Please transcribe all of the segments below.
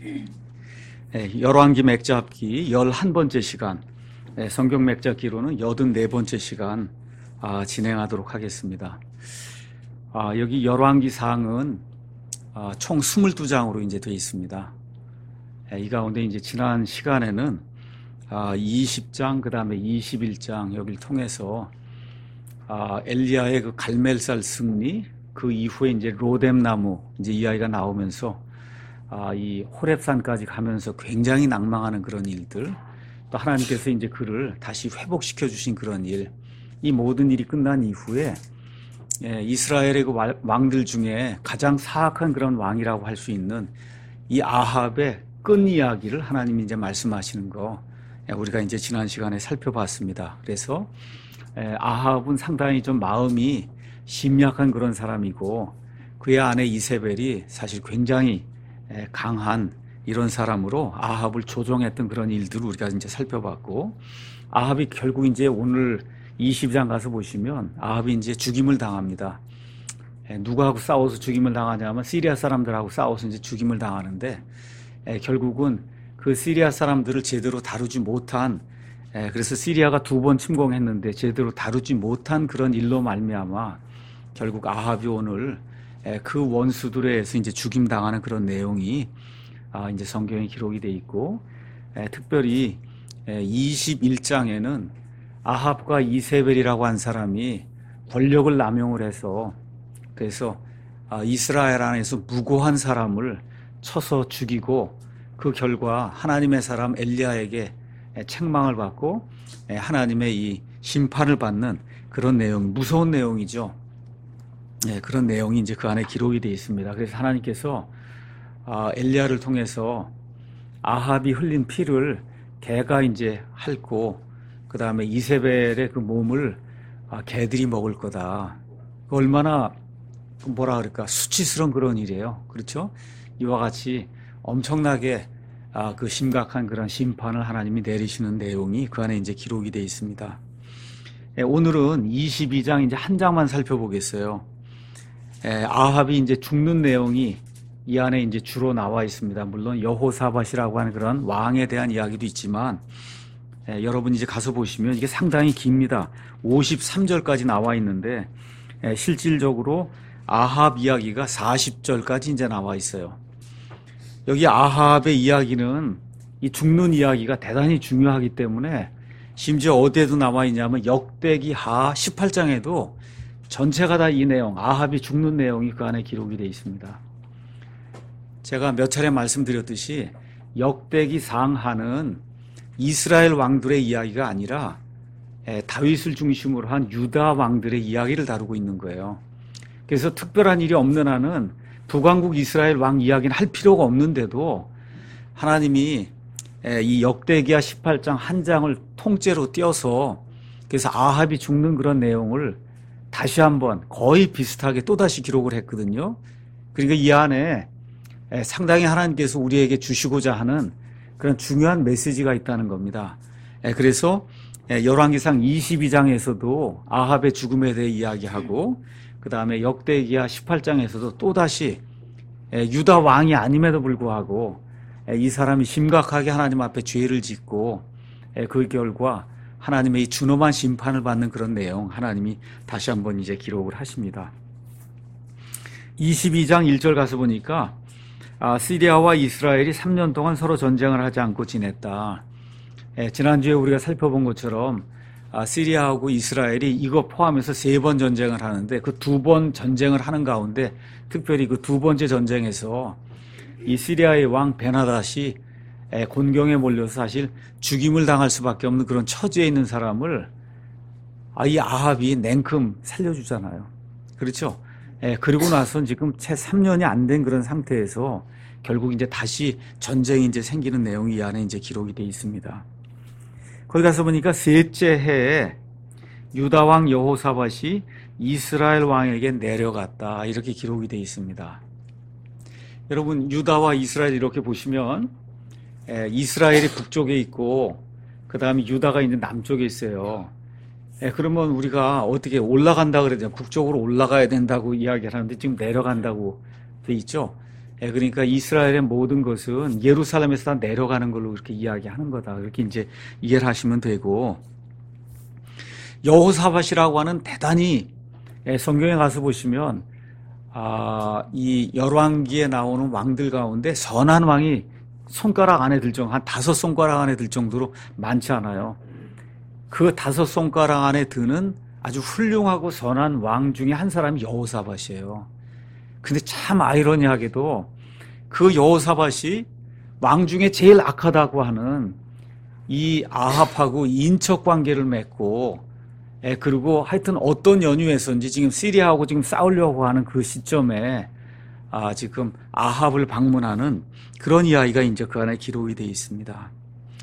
열왕기 맥잡기 11번째 시간, 성경 맥잡기로는 84번째 시간 진행하도록 하겠습니다. 여기 열왕기 상은 총 22장으로 이제 되어 있습니다. 이 가운데 이제 지난 시간에는 20장, 그 다음에 21장 여기를 통해서 엘리야의 그 갈멜살 승리, 그 이후에 이제 로뎀나무 이제 이야기가 나오면서 이 호렙산까지 가면서 굉장히 낭망하는 그런 일들, 또 하나님께서 이제 그를 다시 회복시켜 주신 그런 일, 이 모든 일이 끝난 이후에 이스라엘의 그 왕들 중에 가장 사악한 그런 왕이라고 할 수 있는 이 아합의 끝 이야기를 하나님이 이제 말씀하시는 거 우리가 이제 지난 시간에 살펴봤습니다. 그래서 아합은 상당히 좀 마음이 심약한 그런 사람이고, 그의 아내 이세벨이 사실 굉장히 강한 이런 사람으로 아합을 조종했던 그런 일들을 우리가 이제 살펴봤고, 아합이 결국 이제 오늘 20장 가서 보시면 아합이 이제 죽임을 당합니다. 누구하고 싸워서 죽임을 당하냐면 시리아 사람들하고 싸워서 이제 죽임을 당하는데, 결국은 그 시리아 사람들을 제대로 다루지 못한, 그래서 시리아가 2번 침공했는데 제대로 다루지 못한 그런 일로 말미암아 결국 아합이 오늘 그 원수들에 의해서 이제 죽임 당하는 그런 내용이 이제 성경에 기록이 돼 있고, 특별히 21장에는 아합과 이세벨이라고 한 사람이 권력을 남용을 해서, 그래서 이스라엘 안에서 무고한 사람을 쳐서 죽이고, 그 결과 하나님의 사람 엘리야에게 책망을 받고 하나님의 이 심판을 받는 그런 내용, 무서운 내용이죠. 그런 내용이 이제 그 안에 기록이 되어 있습니다. 그래서 하나님께서 엘리야를 통해서 아합이 흘린 피를 개가 이제 핥고, 그 다음에 이세벨의 그 몸을 개들이 먹을 거다. 얼마나 뭐라 그럴까, 수치스러운 그런 일이에요. 그렇죠? 이와 같이 엄청나게 그 심각한 그런 심판을 하나님이 내리시는 내용이 그 안에 이제 기록이 되어 있습니다. 오늘은 22장 이제 한 장만 살펴보겠어요. 아합이 이제 죽는 내용이 이 안에 이제 주로 나와 있습니다. 물론 여호사밧이라고 하는 그런 왕에 대한 이야기도 있지만, 여러분 이제 가서 보시면 이게 상당히 깁니다. 53절까지 나와 있는데, 실질적으로 아합 이야기가 40절까지 이제 나와 있어요. 여기 아합의 이야기는, 이 죽는 이야기가 대단히 중요하기 때문에 심지어 어디에도 나와 있냐면 역대기 하 18장에도 전체가 다 이 내용, 아합이 죽는 내용이 그 안에 기록이 되어 있습니다. 제가 몇 차례 말씀드렸듯이 역대기 상하는 이스라엘 왕들의 이야기가 아니라 다윗을 중심으로 한 유다 왕들의 이야기를 다루고 있는 거예요. 그래서 특별한 일이 없는 한은 북왕국 이스라엘 왕 이야기는 할 필요가 없는데도 하나님이 이 역대기하 18장 한 장을 통째로 띄어서, 그래서 아합이 죽는 그런 내용을 다시 한번 거의 비슷하게 또다시 기록을 했거든요. 그러니까 이 안에 상당히 하나님께서 우리에게 주시고자 하는 그런 중요한 메시지가 있다는 겁니다. 그래서 열왕기상 22장에서도 아합의 죽음에 대해 이야기하고, 그 다음에 역대기하 18장에서도 또다시 유다 왕이 아님에도 불구하고 이 사람이 심각하게 하나님 앞에 죄를 짓고 그 결과 하나님의 이 준엄한 심판을 받는 그런 내용, 하나님이 다시 한번 이제 기록을 하십니다. 22장 1절 가서 보니까 시리아와 이스라엘이 3년 동안 서로 전쟁을 하지 않고 지냈다. 지난주에 우리가 살펴본 것처럼 시리아하고 이스라엘이 이거 포함해서 3번 전쟁을 하는데, 그 2번 전쟁을 하는 가운데 특별히 그 2번째 전쟁에서 이 시리아의 왕 베나닷이 곤경에 몰려서 사실 죽임을 당할 수밖에 없는 그런 처지에 있는 사람을 이 아합이 냉큼 살려주잖아요. 그렇죠? 그리고 나서 지금 채 3년이 안 된 그런 상태에서 결국 이제 다시 전쟁이 이제 생기는 내용이 이 안에 이제 기록이 되어 있습니다. 거기 가서 보니까 셋째 해에 유다 왕 여호사밧이 이스라엘 왕에게 내려갔다, 이렇게 기록이 되어 있습니다. 여러분, 유다와 이스라엘 이렇게 보시면 이스라엘이 북쪽에 있고, 그 다음에 유다가 있는 남쪽에 있어요. 그러면 우리가 어떻게 올라간다 그러죠? 북쪽으로 올라가야 된다고 이야기를 하는데 지금 내려간다고 돼 있죠. 그러니까 이스라엘의 모든 것은 예루살렘에서 다 내려가는 걸로 그렇게 이야기하는 거다. 그렇게 이제 이해를 하시면 되고, 여호사밧이라고 하는 대단히 성경에 가서 보시면 이 열왕기에 나오는 왕들 가운데 선한 왕이 손가락 안에 들 정도, 한 5손가락 안에 들 정도로 많지 않아요. 그 5손가락 안에 드는 아주 훌륭하고 선한 왕 중에 한 사람이 여호사밧이에요. 근데 참 아이러니하게도 그 여호사밧이 왕 중에 제일 악하다고 하는 이 아합하고 인척 관계를 맺고, 그리고 하여튼 어떤 연유에서인지 지금 시리아하고 지금 싸우려고 하는 그 시점에 지금 아합을 방문하는 그런 이야기가 이제 그 안에 기록이 되어 있습니다.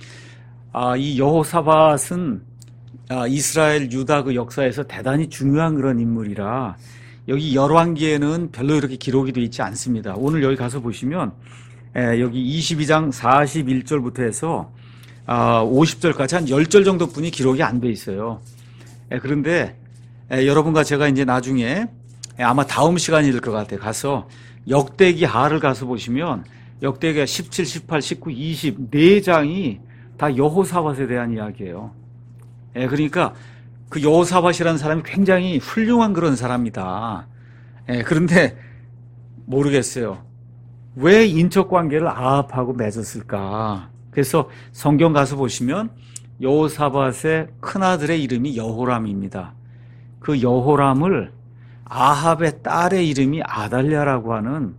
이 여호사밧은 이스라엘 유다 그 역사에서 대단히 중요한 그런 인물이라 여기 열왕기에는 별로 이렇게 기록이 되어 있지 않습니다. 오늘 여기 가서 보시면 여기 22장 41절부터 해서 50절까지 한 10절 정도뿐이 기록이 안 돼 있어요. 그런데 여러분과 제가 이제 나중에 아마 다음 시간이 될 것 같아요. 가서 역대기 하를 가서 보시면 역대기가 17, 18, 19, 20 4장이 다 여호사밧에 대한 이야기예요. 그러니까 그 여호사밧이라는 사람이 굉장히 훌륭한 그런 사람이다. 그런데 모르겠어요. 왜 인척 관계를 아합하고 맺었을까? 그래서 성경 가서 보시면 여호사밧의 큰아들의 이름이 여호람입니다. 그 여호람을 아합의 딸의 이름이 아달랴라고 하는,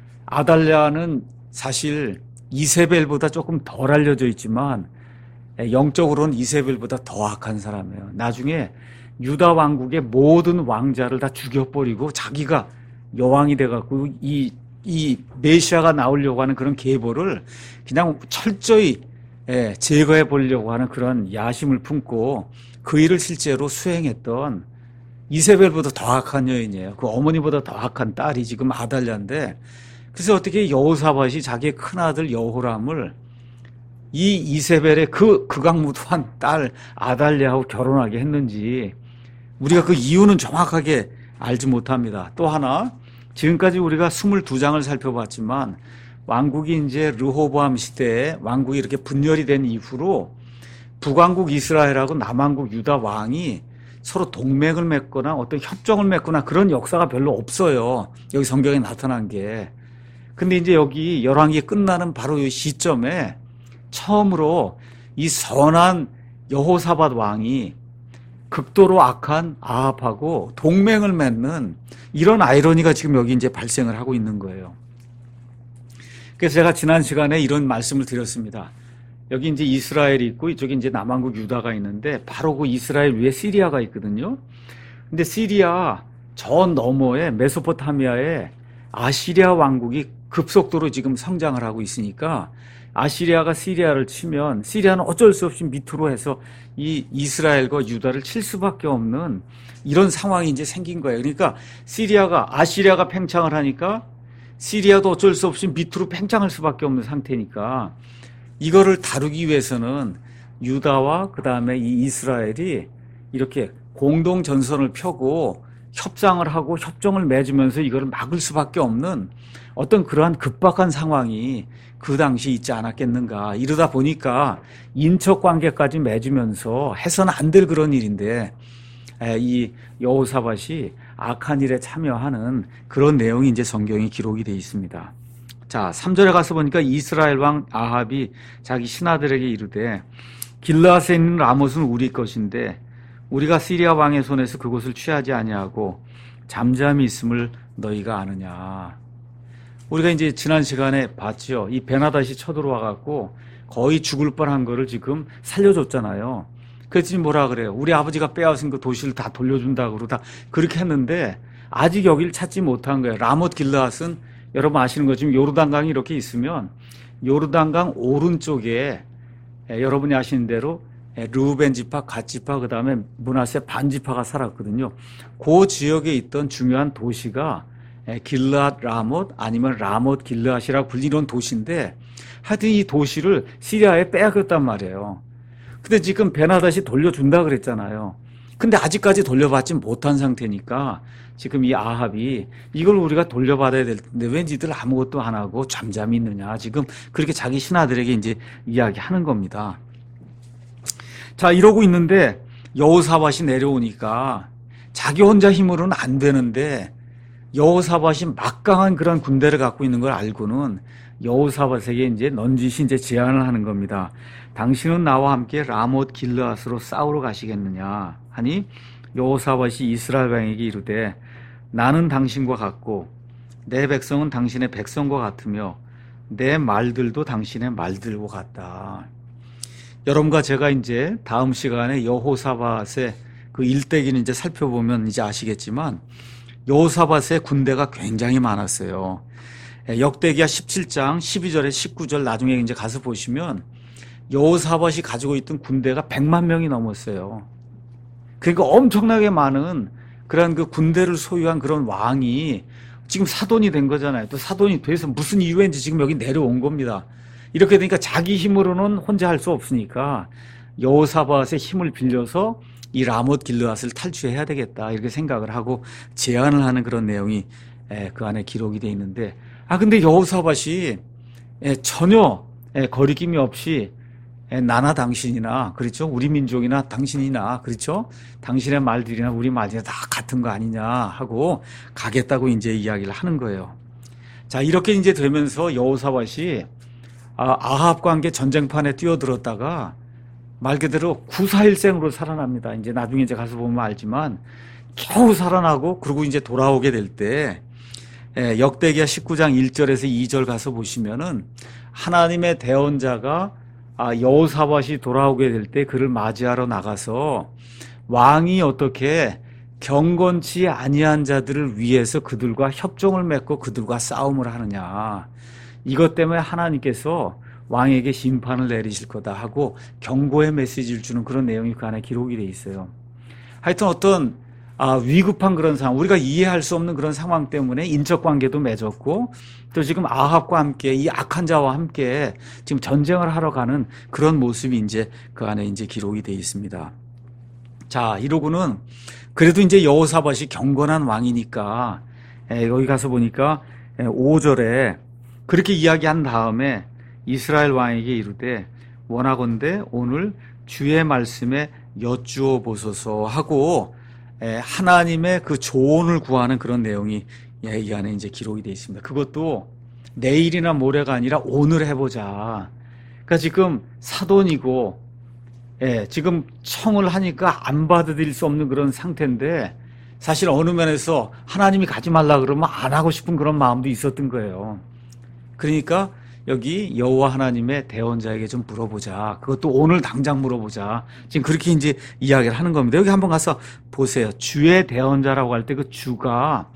아달랴는 사실 이세벨보다 조금 덜 알려져 있지만 영적으로는 이세벨보다 더 악한 사람이에요. 나중에 유다 왕국의 모든 왕자를 다 죽여버리고 자기가 여왕이 돼갖고 이 메시아가 나오려고 하는 그런 계보를 그냥 철저히 제거해 보려고 하는 그런 야심을 품고 그 일을 실제로 수행했던 이세벨보다 더 악한 여인이에요. 그 어머니보다 더 악한 딸이 지금 아달랴인데, 그래서 어떻게 여호사밧이 자기의 큰아들 여호람을 이 이세벨의 그 극악무도한 딸 아달랴하고 결혼하게 했는지 우리가 그 이유는 정확하게 알지 못합니다. 또 하나, 지금까지 우리가 22장을 살펴봤지만 왕국이 이제 르호보암 시대에 왕국이 이렇게 분열이 된 이후로 북왕국 이스라엘하고 남왕국 유다 왕이 서로 동맹을 맺거나 어떤 협정을 맺거나 그런 역사가 별로 없어요. 여기 성경에 나타난 게. 근데 이제 여기 열왕기 끝나는 바로 이 시점에 처음으로 이 선한 여호사밧 왕이 극도로 악한 아합하고 동맹을 맺는 이런 아이러니가 지금 여기 이제 발생을 하고 있는 거예요. 그래서 제가 지난 시간에 이런 말씀을 드렸습니다. 여기 이제 이스라엘이 있고 이쪽에 이제 남왕국 유다가 있는데 바로 그 이스라엘 위에 시리아가 있거든요. 근데 시리아 저 너머에 메소포타미아에 아시리아 왕국이 급속도로 지금 성장을 하고 있으니까 아시리아가 시리아를 치면 시리아는 어쩔 수 없이 밑으로 해서 이 이스라엘과 유다를 칠 수밖에 없는 이런 상황이 이제 생긴 거예요. 그러니까 아시리아가 팽창을 하니까 시리아도 어쩔 수 없이 밑으로 팽창할 수밖에 없는 상태니까 이거를 다루기 위해서는 유다와 그 다음에 이 이스라엘이 이렇게 공동 전선을 펴고 협상을 하고 협정을 맺으면서 이거를 막을 수밖에 없는 어떤 그러한 급박한 상황이 그 당시 있지 않았겠는가. 이러다 보니까 인척 관계까지 맺으면서 해서는 안 될 그런 일인데 이 여호사밧이 악한 일에 참여하는 그런 내용이 이제 성경에 기록이 되어 있습니다. 자, 3절에 가서 보니까 이스라엘 왕 아합이 자기 신하들에게 이르되 길르앗에 있는 라못은 우리 것인데 우리가 시리아 왕의 손에서 그곳을 취하지 아니하고 잠잠히 있음을 너희가 아느냐. 우리가 이제 지난 시간에 봤죠. 이 베나닷이 쳐들어와 갖고 거의 죽을 뻔한 거를 지금 살려줬잖아요. 그래서 지금 뭐라 그래요? 우리 아버지가 빼앗은 그 도시를 다 돌려준다고 그러다 그렇게 했는데 아직 여기를 찾지 못한 거예요. 라못 길르앗은 여러분 아시는 것처럼 요르단강이 이렇게 있으면 요르단강 오른쪽에 여러분이 아시는 대로 르우벤 지파, 갓 지파, 그 다음에 므낫세 반 지파가 살았거든요. 그 지역에 있던 중요한 도시가 길르앗 라못 아니면 라못 길르앗이라고 불리는 도시인데 하여튼 이 도시를 시리아에 빼앗겼단 말이에요. 근데 지금 베나닷이 돌려준다 그랬잖아요. 근데 아직까지 돌려받지 못한 상태니까 지금 이 아합이 이걸 우리가 돌려받아야 될 텐데 왜 니들 아무것도 안 하고 잠잠히 있느냐. 지금 그렇게 자기 신하들에게 이제 이야기하는 겁니다. 자, 이러고 있는데 여호사밧이 내려오니까 자기 혼자 힘으로는 안 되는데 여호사밧이 막강한 그런 군대를 갖고 있는 걸 알고는 여호사밧에게 이제 넌지시 이제 제안을 하는 겁니다. 당신은 나와 함께 라못 길르앗으로 싸우러 가시겠느냐 하니 여호사밧이 이스라엘 왕에게 이르되 나는 당신과 같고 내 백성은 당신의 백성과 같으며 내 말들도 당신의 말들과 같다. 여러분과 제가 이제 다음 시간에 여호사밧의 그 일대기는 이제 살펴보면 이제 아시겠지만 여호사밧의 군대가 굉장히 많았어요. 역대기하 17장 12절에 19절 나중에 이제 가서 보시면 여호사밧이 가지고 있던 군대가 100만 명이 넘었어요. 그러니까 엄청나게 많은 그런 그 군대를 소유한 그런 왕이 지금 사돈이 된 거잖아요. 또 사돈이 돼서 무슨 이유인지 지금 여기 내려온 겁니다. 이렇게 되니까 자기 힘으로는 혼자 할 수 없으니까 여호사밧의 힘을 빌려서 이 라못 길르앗을 탈취해야 되겠다 이렇게 생각을 하고 제안을 하는 그런 내용이 그 안에 기록이 되어 있는데 근데 여호사밧이 전혀 거리낌이 없이 나나 당신이나 그렇죠 우리 민족이나 당신이나 그렇죠 당신의 말들이나 우리 말들이나 다 같은 거 아니냐 하고 가겠다고 이제 이야기를 하는 거예요. 자, 이렇게 이제 되면서 여호사밧이 아합과 함께 전쟁판에 뛰어들었다가 말 그대로 구사일생으로 살아납니다. 이제 나중에 이제 가서 보면 알지만 겨우 살아나고 그리고 이제 돌아오게 될 때 역대기하 19장 1절에서 2절 가서 보시면은 하나님의 대언자가 여호사밧이 돌아오게 될 때 그를 맞이하러 나가서 왕이 어떻게 경건치 아니한 자들을 위해서 그들과 협정을 맺고 그들과 싸움을 하느냐. 이것 때문에 하나님께서 왕에게 심판을 내리실 거다 하고 경고의 메시지를 주는 그런 내용이 그 안에 기록이 돼 있어요. 하여튼 어떤 위급한 그런 상황, 우리가 이해할 수 없는 그런 상황 때문에 인적 관계도 맺었고 또 지금 아합과 함께 이 악한 자와 함께 지금 전쟁을 하러 가는 그런 모습이 이제 그 안에 이제 기록이 돼 있습니다. 자, 이러고는 그래도 이제 여호사밧이 경건한 왕이니까 여기 가서 보니까 5절에 그렇게 이야기한 다음에 이스라엘 왕에게 이르되 원하건대 오늘 주의 말씀에 여쭈어 보소서 하고 하나님의 그 조언을 구하는 그런 내용이 이 안에 이제 기록이 되어 있습니다. 그것도 내일이나 모레가 아니라 오늘 해보자. 그러니까 지금 사돈이고 지금 청을 하니까 안 받아들일 수 없는 그런 상태인데 사실 어느 면에서 하나님이 가지 말라 그러면 안 하고 싶은 그런 마음도 있었던 거예요. 그러니까 여기 여호와 하나님의 대언자에게 좀 물어보자. 그것도 오늘 당장 물어보자. 지금 그렇게 이제 이야기를 하는 겁니다. 여기 한번 가서 보세요. 주의 대언자라고 할 때 그 주가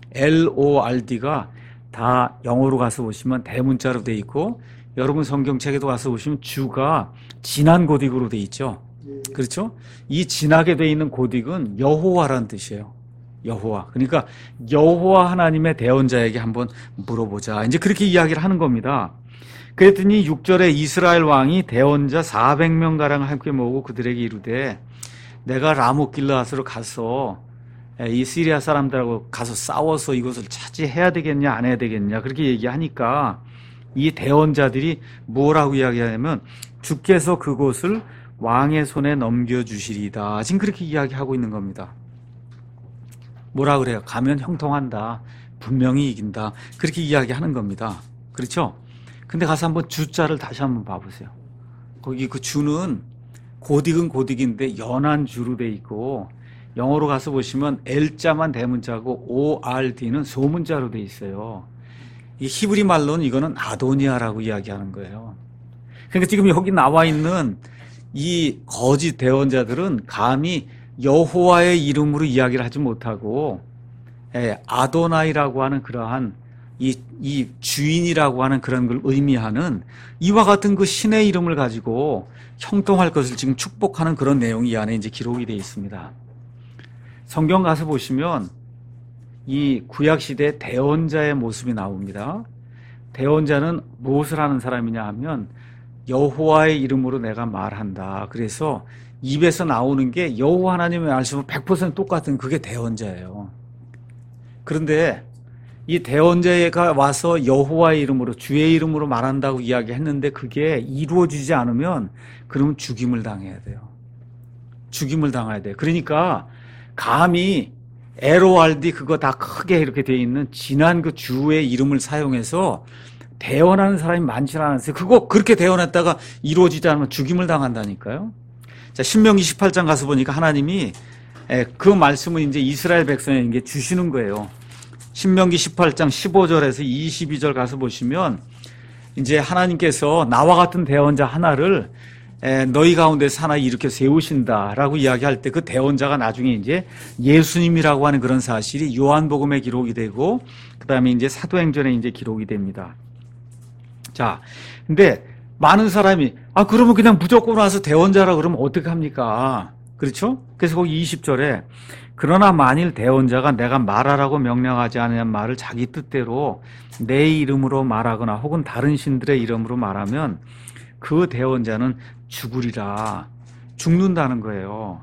LORD가 다 영어로 가서 보시면 대문자로 돼 있고 여러분 성경책에도 가서 보시면 주가 진한 고딕으로 돼 있죠. 그렇죠? 이 진하게 돼 있는 고딕은 여호와라는 뜻이에요. 여호와. 그러니까 여호와 하나님의 대언자에게 한번 물어보자. 이제 그렇게 이야기를 하는 겁니다. 그랬더니 6절에 이스라엘 왕이 대언자 400명가량을 함께 모으고 그들에게 이르되 내가 라못 길르앗으로 가서 이 시리아 사람들하고 가서 싸워서 이것을 차지해야 되겠냐 안 해야 되겠냐 그렇게 얘기하니까 이 대언자들이 뭐라고 이야기하냐면 주께서 그곳을 왕의 손에 넘겨주시리다. 지금 그렇게 이야기하고 있는 겁니다. 뭐라 그래요? 가면 형통한다. 분명히 이긴다. 그렇게 이야기하는 겁니다. 그렇죠? 근데 가서 한번 주자를 다시 한번 봐보세요. 거기 그 주는 고딕은 고딕인데 연한 주로 돼 있고 영어로 가서 보시면 L자만 대문자고 ORD는 소문자로 돼 있어요. 이 히브리 말로는 이거는 아도니아라고 이야기하는 거예요. 그러니까 지금 여기 나와 있는 이 거짓 대언자들은 감히 여호와의 이름으로 이야기를 하지 못하고 아도나이라고 하는 그러한 이 주인이라고 하는 그런 걸 의미하는 이와 같은 그 신의 이름을 가지고 형통할 것을 지금 축복하는 그런 내용이 이 안에 이제 기록이 되어 있습니다. 성경 가서 보시면 이 구약시대 대언자의 모습이 나옵니다. 대언자는 무엇을 하는 사람이냐 하면 여호와의 이름으로 내가 말한다. 그래서 입에서 나오는 게 여호와 하나님의 말씀은 100% 똑같은 그게 대언자예요. 그런데 이 대언자가 와서 여호와의 이름으로 주의 이름으로 말한다고 이야기했는데 그게 이루어지지 않으면 그러면 죽임을 당해야 돼요. 죽임을 당해야 돼요. 그러니까 감히 LORD 그거 다 크게 이렇게 돼 있는 진한 그 주의 이름을 사용해서 대언하는 사람이 많지 않았어요. 그거 그렇게 대언했다가 이루어지지 않으면 죽임을 당한다니까요. 자, 신명기 18장 가서 보니까 하나님이 그 말씀을 이제 이스라엘 백성에게 주시는 거예요. 신명기 18장 15절에서 22절 가서 보시면 이제 하나님께서 나와 같은 대언자 하나를 너희 가운데서 하나 이렇게 세우신다라고 이야기할 때 그 대언자가 나중에 이제 예수님이라고 하는 그런 사실이 요한복음에 기록이 되고 그다음에 이제 사도행전에 이제 기록이 됩니다. 자, 근데 많은 사람이 그러면 그냥 무조건 와서 대언자라 그러면 어떻게 합니까? 그렇죠? 그래서 거기 20절에 그러나 만일 대언자가 내가 말하라고 명령하지 않은 말을 자기 뜻대로 내 이름으로 말하거나 혹은 다른 신들의 이름으로 말하면 그 대언자는 죽으리라. 죽는다는 거예요.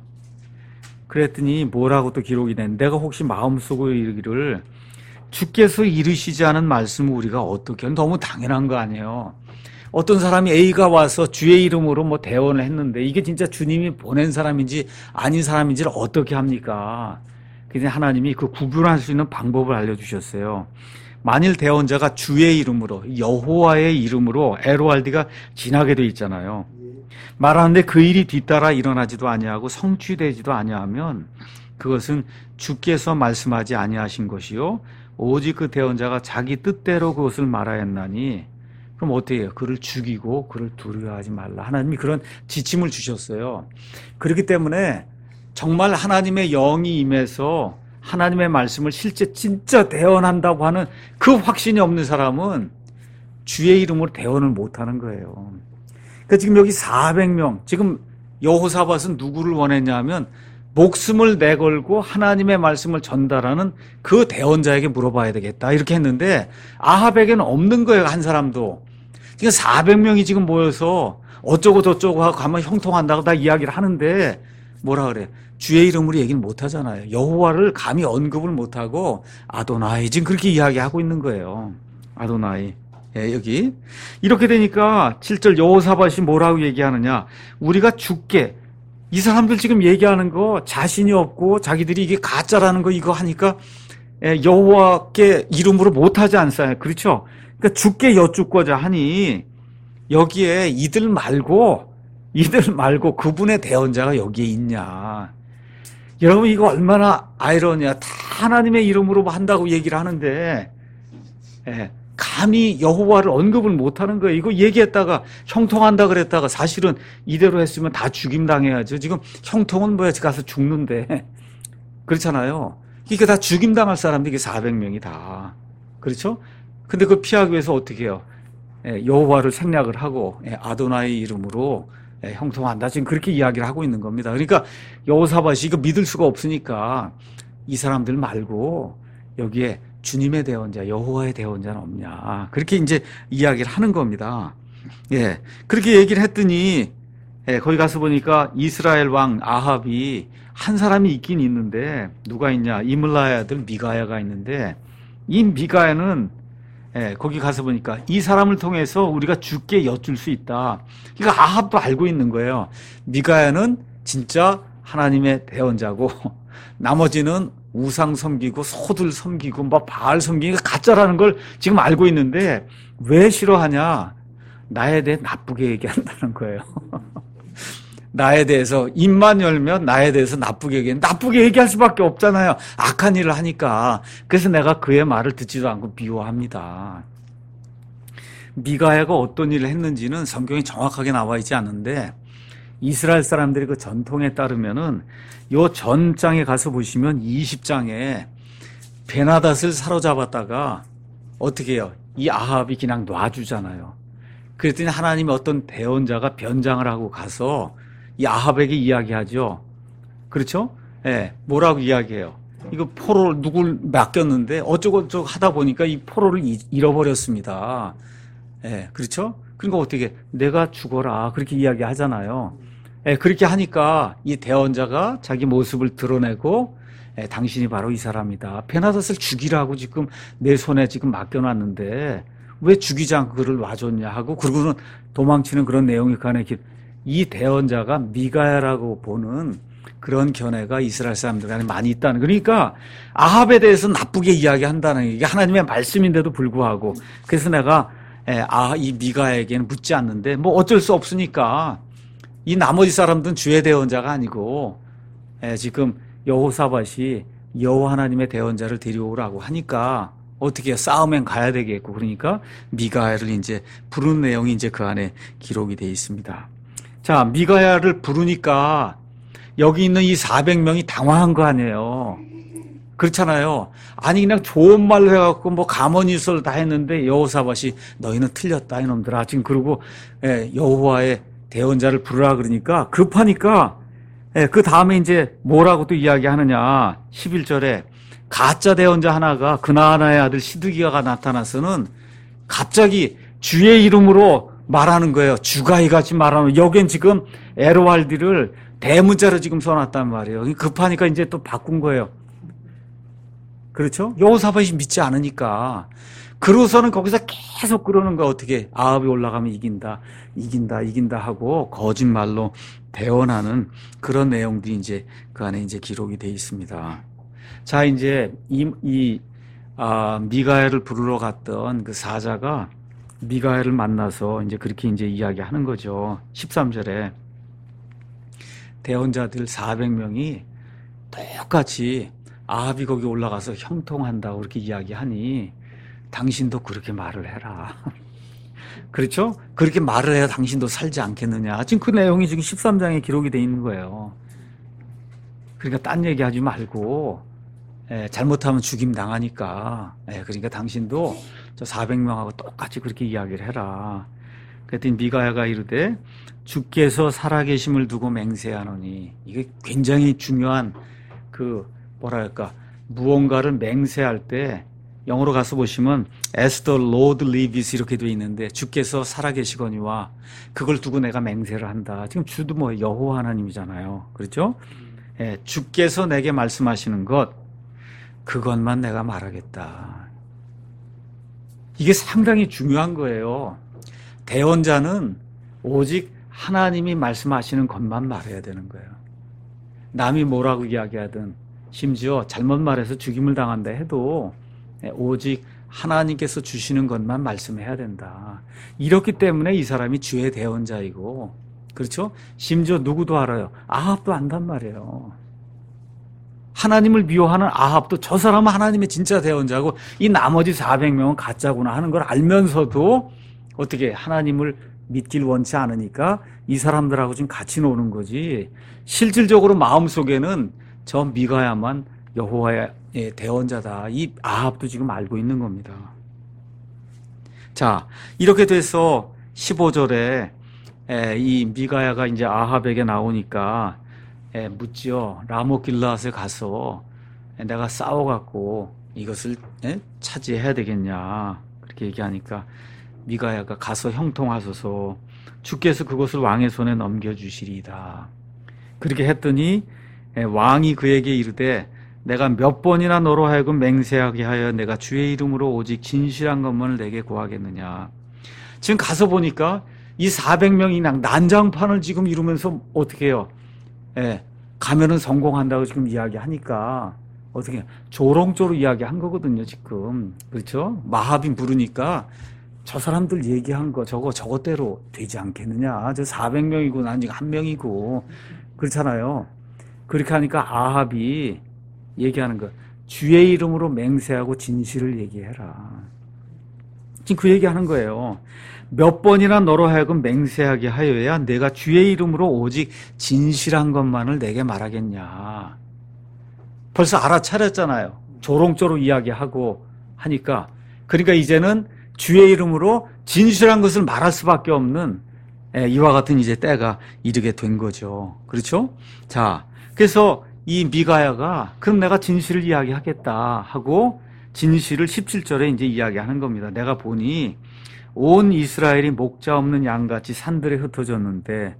그랬더니 뭐라고 또 기록이 된 내가 혹시 마음속으로 이르기를 주께서 이르시지 않은 말씀을 우리가 어떻게 너무 당연한 거 아니에요. 어떤 사람이 A가 와서 주의 이름으로 뭐 대언을 했는데 이게 진짜 주님이 보낸 사람인지 아닌 사람인지를 어떻게 합니까? 그래서 하나님이 그 구분할 수 있는 방법을 알려주셨어요. 만일 대언자가 주의 이름으로 여호와의 이름으로 LORD가 지나게 돼 있잖아요. 말하는데 그 일이 뒤따라 일어나지도 아니하고 성취되지도 아니하면 그것은 주께서 말씀하지 아니하신 것이요 오직 그 대언자가 자기 뜻대로 그것을 말하였나니 그럼 어떻게 해요? 그를 죽이고 그를 두려워하지 말라. 하나님이 그런 지침을 주셨어요. 그렇기 때문에 정말 하나님의 영이 임해서 하나님의 말씀을 실제 진짜 대언한다고 하는 그 확신이 없는 사람은 주의 이름으로 대언을 못하는 거예요. 그러니까 지금 여기 400명, 지금 여호사밧은 누구를 원했냐면 목숨을 내걸고 하나님의 말씀을 전달하는 그 대언자에게 물어봐야 되겠다 이렇게 했는데 아합에게는 없는 거예요. 한 사람도. 그러니까 400명이 지금 모여서 어쩌고 저쩌고 하고 가면 형통한다고 다 이야기를 하는데 뭐라 그래? 주의 이름으로 얘기는 못 하잖아요. 여호와를 감히 언급을 못 하고 아도나이 지금 그렇게 이야기하고 있는 거예요. 아도나이. 예, 여기. 이렇게 되니까 7절 여호사밧이 뭐라고 얘기하느냐? 우리가 죽게 이 사람들 지금 얘기하는 거 자신이 없고 자기들이 이게 가짜라는 거 이거 하니까 여호와께 이름으로 못하지 않습니까? 그렇죠? 그러니까 죽게 여쭙고자 하니 여기에 이들 말고 그분의 대언자가 여기에 있냐. 여러분 이거 얼마나 아이러니야. 다 하나님의 이름으로 한다고 얘기를 하는데 감히 여호와를 언급을 못하는 거예요. 이거 얘기했다가 형통한다 그랬다가 사실은 이대로 했으면 다 죽임 당해야죠. 지금 형통은 뭐야? 가서 죽는데 그렇잖아요. 이게 다 죽임 당할 사람들이 400명이 다 그렇죠? 근데 그걸 피하기 위해서 어떻게 해요? 여호와를 생략을 하고 아도나이 이름으로 형통한다. 지금 그렇게 이야기를 하고 있는 겁니다. 그러니까 여호사밧이 이거 믿을 수가 없으니까 이 사람들 말고 여기에 주님의 대언자, 여호와의 대언자는 없냐. 그렇게 이제 이야기를 하는 겁니다. 예. 그렇게 얘기를 했더니, 거기 가서 보니까 이스라엘 왕 아합이 한 사람이 있긴 있는데, 누가 있냐. 이물라의 아들 미가야가 있는데, 이 미가야는, 거기 가서 보니까 이 사람을 통해서 우리가 주께 여쭐 수 있다. 이거 아합도 알고 있는 거예요. 미가야는 진짜 하나님의 대언자고, 나머지는 우상 섬기고 소들 섬기고 뭐 바알 섬기고 가짜라는 걸 지금 알고 있는데 왜 싫어하냐? 나에 대해 나쁘게 얘기한다는 거예요. 나에 대해서 입만 열면 나에 대해서 나쁘게 얘기할 수밖에 없잖아요. 악한 일을 하니까. 그래서 내가 그의 말을 듣지도 않고 미워합니다. 미가야가 어떤 일을 했는지는 성경에 정확하게 나와 있지 않은데 이스라엘 사람들의 그 전통에 따르면은 요 전장에 가서 보시면 20장에 베나닷을 사로잡았다가 어떻게 해요? 이 아합이 그냥 놔주잖아요. 그랬더니 하나님이 어떤 대언자가 변장을 하고 가서 이 아합에게 이야기하죠. 그렇죠? 예, 뭐라고 이야기해요? 이거 포로를 누굴 맡겼는데 어쩌고저쩌고 하다 보니까 이 포로를 잃어버렸습니다. 예, 그렇죠? 그러니까 어떻게 내가 죽어라 그렇게 이야기하잖아요. 그렇게 하니까 이 대언자가 자기 모습을 드러내고 당신이 바로 이 사람이다. 베나닷을 죽이라고 지금 내 손에 지금 맡겨놨는데 왜 죽이지 않고 그를 놔줬냐 하고 그러고는 도망치는 그런 내용이 그 안에 이 대언자가 미가야라고 보는 그런 견해가 이스라엘 사람들 안에 많이 있다는. 그러니까 아합에 대해서 나쁘게 이야기한다는 게 하나님의 말씀인데도 불구하고 그래서 내가 이 미가야에게는 묻지 않는데 뭐 어쩔 수 없으니까 이 나머지 사람들은 주의 대언자가 아니고 지금 여호사밧이 여호와 하나님의 대언자를 데려오라고 하니까 어떻게 싸움엔 가야 되겠고 그러니까 미가야를 이제 부르는 내용이 이제 그 안에 기록이 되어 있습니다. 자, 미가야를 부르니까 여기 있는 이 400명이 당황한 거 아니에요. 그렇잖아요. 아니 그냥 좋은 말로 해갖고 뭐 가문이설 다 했는데 여호사밧이 너희는 틀렸다 이놈들아 지금 그러고 여호와의 대언자를 부르라 그러니까 급하니까 그 다음에 이제 뭐라고 또 이야기하느냐 11절에 가짜 대언자 하나가 그나아나의 아들 시드기야가 나타나서는 갑자기 주의 이름으로 말하는 거예요. 주가이 같이 말하는 여긴 지금 에르왈디를 대문자로 지금 써놨단 말이에요. 급하니까 이제 또 바꾼 거예요. 그렇죠? 여호사밧이 믿지 않으니까. 그러고서는 거기서 계속 그러는 거야. 어떻게 아합이 올라가면 이긴다 하고 거짓말로 대언하는 그런 내용들이 이제 그 안에 이제 기록이 되어 있습니다. 자, 이제 미가야를 부르러 갔던 그 사자가 미가야를 만나서 이제 그렇게 이제 이야기하는 거죠. 13절에 대언자들 400명이 똑같이 아합이 거기 올라가서 형통한다고 그렇게 이야기하니 당신도 그렇게 말을 해라. 그렇죠? 그렇게 말을 해야 당신도 살지 않겠느냐. 지금 그 내용이 지금 13장에 기록이 되어 있는 거예요. 그러니까 딴 얘기하지 말고 잘못하면 죽임 당하니까 그러니까 당신도 저 400명하고 똑같이 그렇게 이야기를 해라. 그랬더니 미가야가 이르되 주께서 살아계심을 두고 맹세하노니 이게 굉장히 중요한 무언가를 맹세할 때 영어로 가서 보시면 As the Lord lives 이렇게 되어 있는데 주께서 살아계시거니와 그걸 두고 내가 맹세를 한다. 지금 주도 뭐 여호와 하나님이잖아요. 그렇죠? 주께서 내게 말씀하시는 것 그것만 내가 말하겠다. 이게 상당히 중요한 거예요. 대언자는 오직 하나님이 말씀하시는 것만 말해야 되는 거예요. 남이 뭐라고 이야기하든 심지어 잘못 말해서 죽임을 당한다 해도 오직 하나님께서 주시는 것만 말씀해야 된다. 이렇기 때문에 이 사람이 주의 대언자이고 그렇죠? 심지어 누구도 알아요. 아합도 안단 말이에요. 하나님을 미워하는 아합도 저 사람은 하나님의 진짜 대언자고 이 나머지 400명은 가짜구나 하는 걸 알면서도 어떻게 하나님을 믿길 원치 않으니까 이 사람들하고 지금 같이 노는 거지. 실질적으로 마음속에는 저 미가야만 여호와의 대언자다. 이 아합도 지금 알고 있는 겁니다. 자, 이렇게 돼서 15절에 이 미가야가 이제 아합에게 나오니까 묻지요. 라못 길라앗에 가서 내가 싸워갖고 이것을 차지해야 되겠냐. 그렇게 얘기하니까 미가야가 가서 형통하소서 주께서 그것을 왕의 손에 넘겨주시리이다. 그렇게 했더니 왕이 그에게 이르되 내가 몇 번이나 너로 하여금 맹세하게 하여 내가 주의 이름으로 오직 진실한 것만을 내게 구하겠느냐. 지금 가서 보니까 이 400명이 그냥 난장판을 지금 이루면서 어떻게 해요? 가면은 성공한다고 지금 이야기하니까 어떻게 조롱조로 이야기한 거거든요 지금. 그렇죠? 마합이 부르니까 저 사람들 얘기한 거 저것대로 되지 않겠느냐. 저 400명이고 난 지금 1명이고 그렇잖아요. 그렇게 하니까 아합이 얘기하는 거 주의 이름으로 맹세하고 진실을 얘기해라. 지금 그 얘기하는 거예요. 몇 번이나 너로 하여금 맹세하게 하여야 내가 주의 이름으로 오직 진실한 것만을 내게 말하겠냐. 벌써 알아차렸잖아요. 조롱조로 이야기하고 하니까. 그러니까 이제는 주의 이름으로 진실한 것을 말할 수밖에 없는 이와 같은 이제 때가 이르게 된 거죠. 그렇죠? 자, 그래서 이 미가야가 그럼 내가 진실을 이야기하겠다 하고 진실을 17절에 이제 이야기하는 겁니다. 내가 보니 온 이스라엘이 목자 없는 양같이 산들에 흩어졌는데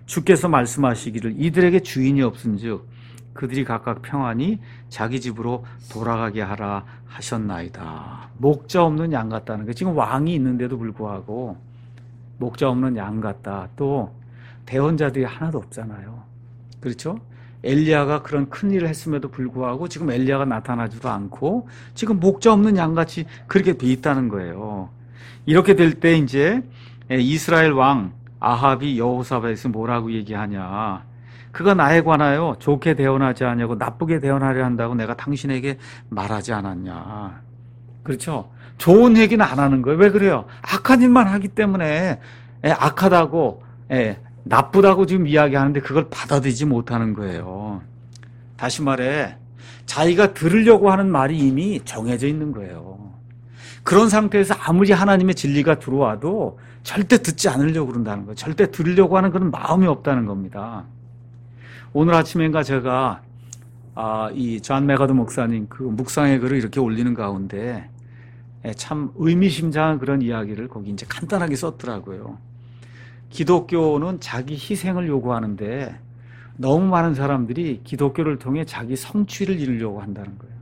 주께서 말씀하시기를 이들에게 주인이 없은즉 그들이 각각 평안히 자기 집으로 돌아가게 하라 하셨나이다. 목자 없는 양 같다는 게, 지금 왕이 있는데도 불구하고 목자 없는 양 같다. 또 대언자들이 하나도 없잖아요. 그렇죠? 엘리야가 그런 큰 일을 했음에도 불구하고 지금 엘리야가 나타나지도 않고 지금 목자 없는 양같이 그렇게 돼 있다는 거예요. 이렇게 될 때 이제 이스라엘 왕 아합이 여호사밧에서 뭐라고 얘기하냐. 그가 나에 관하여 좋게 대언하지 않냐고 나쁘게 대언하려 한다고 내가 당신에게 말하지 않았냐. 그렇죠? 좋은 얘기는 안 하는 거예요. 왜 그래요? 악한 일만 하기 때문에 악하다고 나쁘다고 지금 이야기하는데 그걸 받아들이지 못하는 거예요. 다시 말해 자기가 들으려고 하는 말이 이미 정해져 있는 거예요. 그런 상태에서 아무리 하나님의 진리가 들어와도 절대 듣지 않으려고 그런다는 거예요. 절대 들으려고 하는 그런 마음이 없다는 겁니다. 오늘 아침엔가 제가 이 존 메가더 목사님 그 묵상의 글을 이렇게 올리는 가운데 참 의미심장한 그런 이야기를 거기 이제 간단하게 썼더라고요. 기독교는 자기 희생을 요구하는데 너무 많은 사람들이 기독교를 통해 자기 성취를 이루려고 한다는 거예요.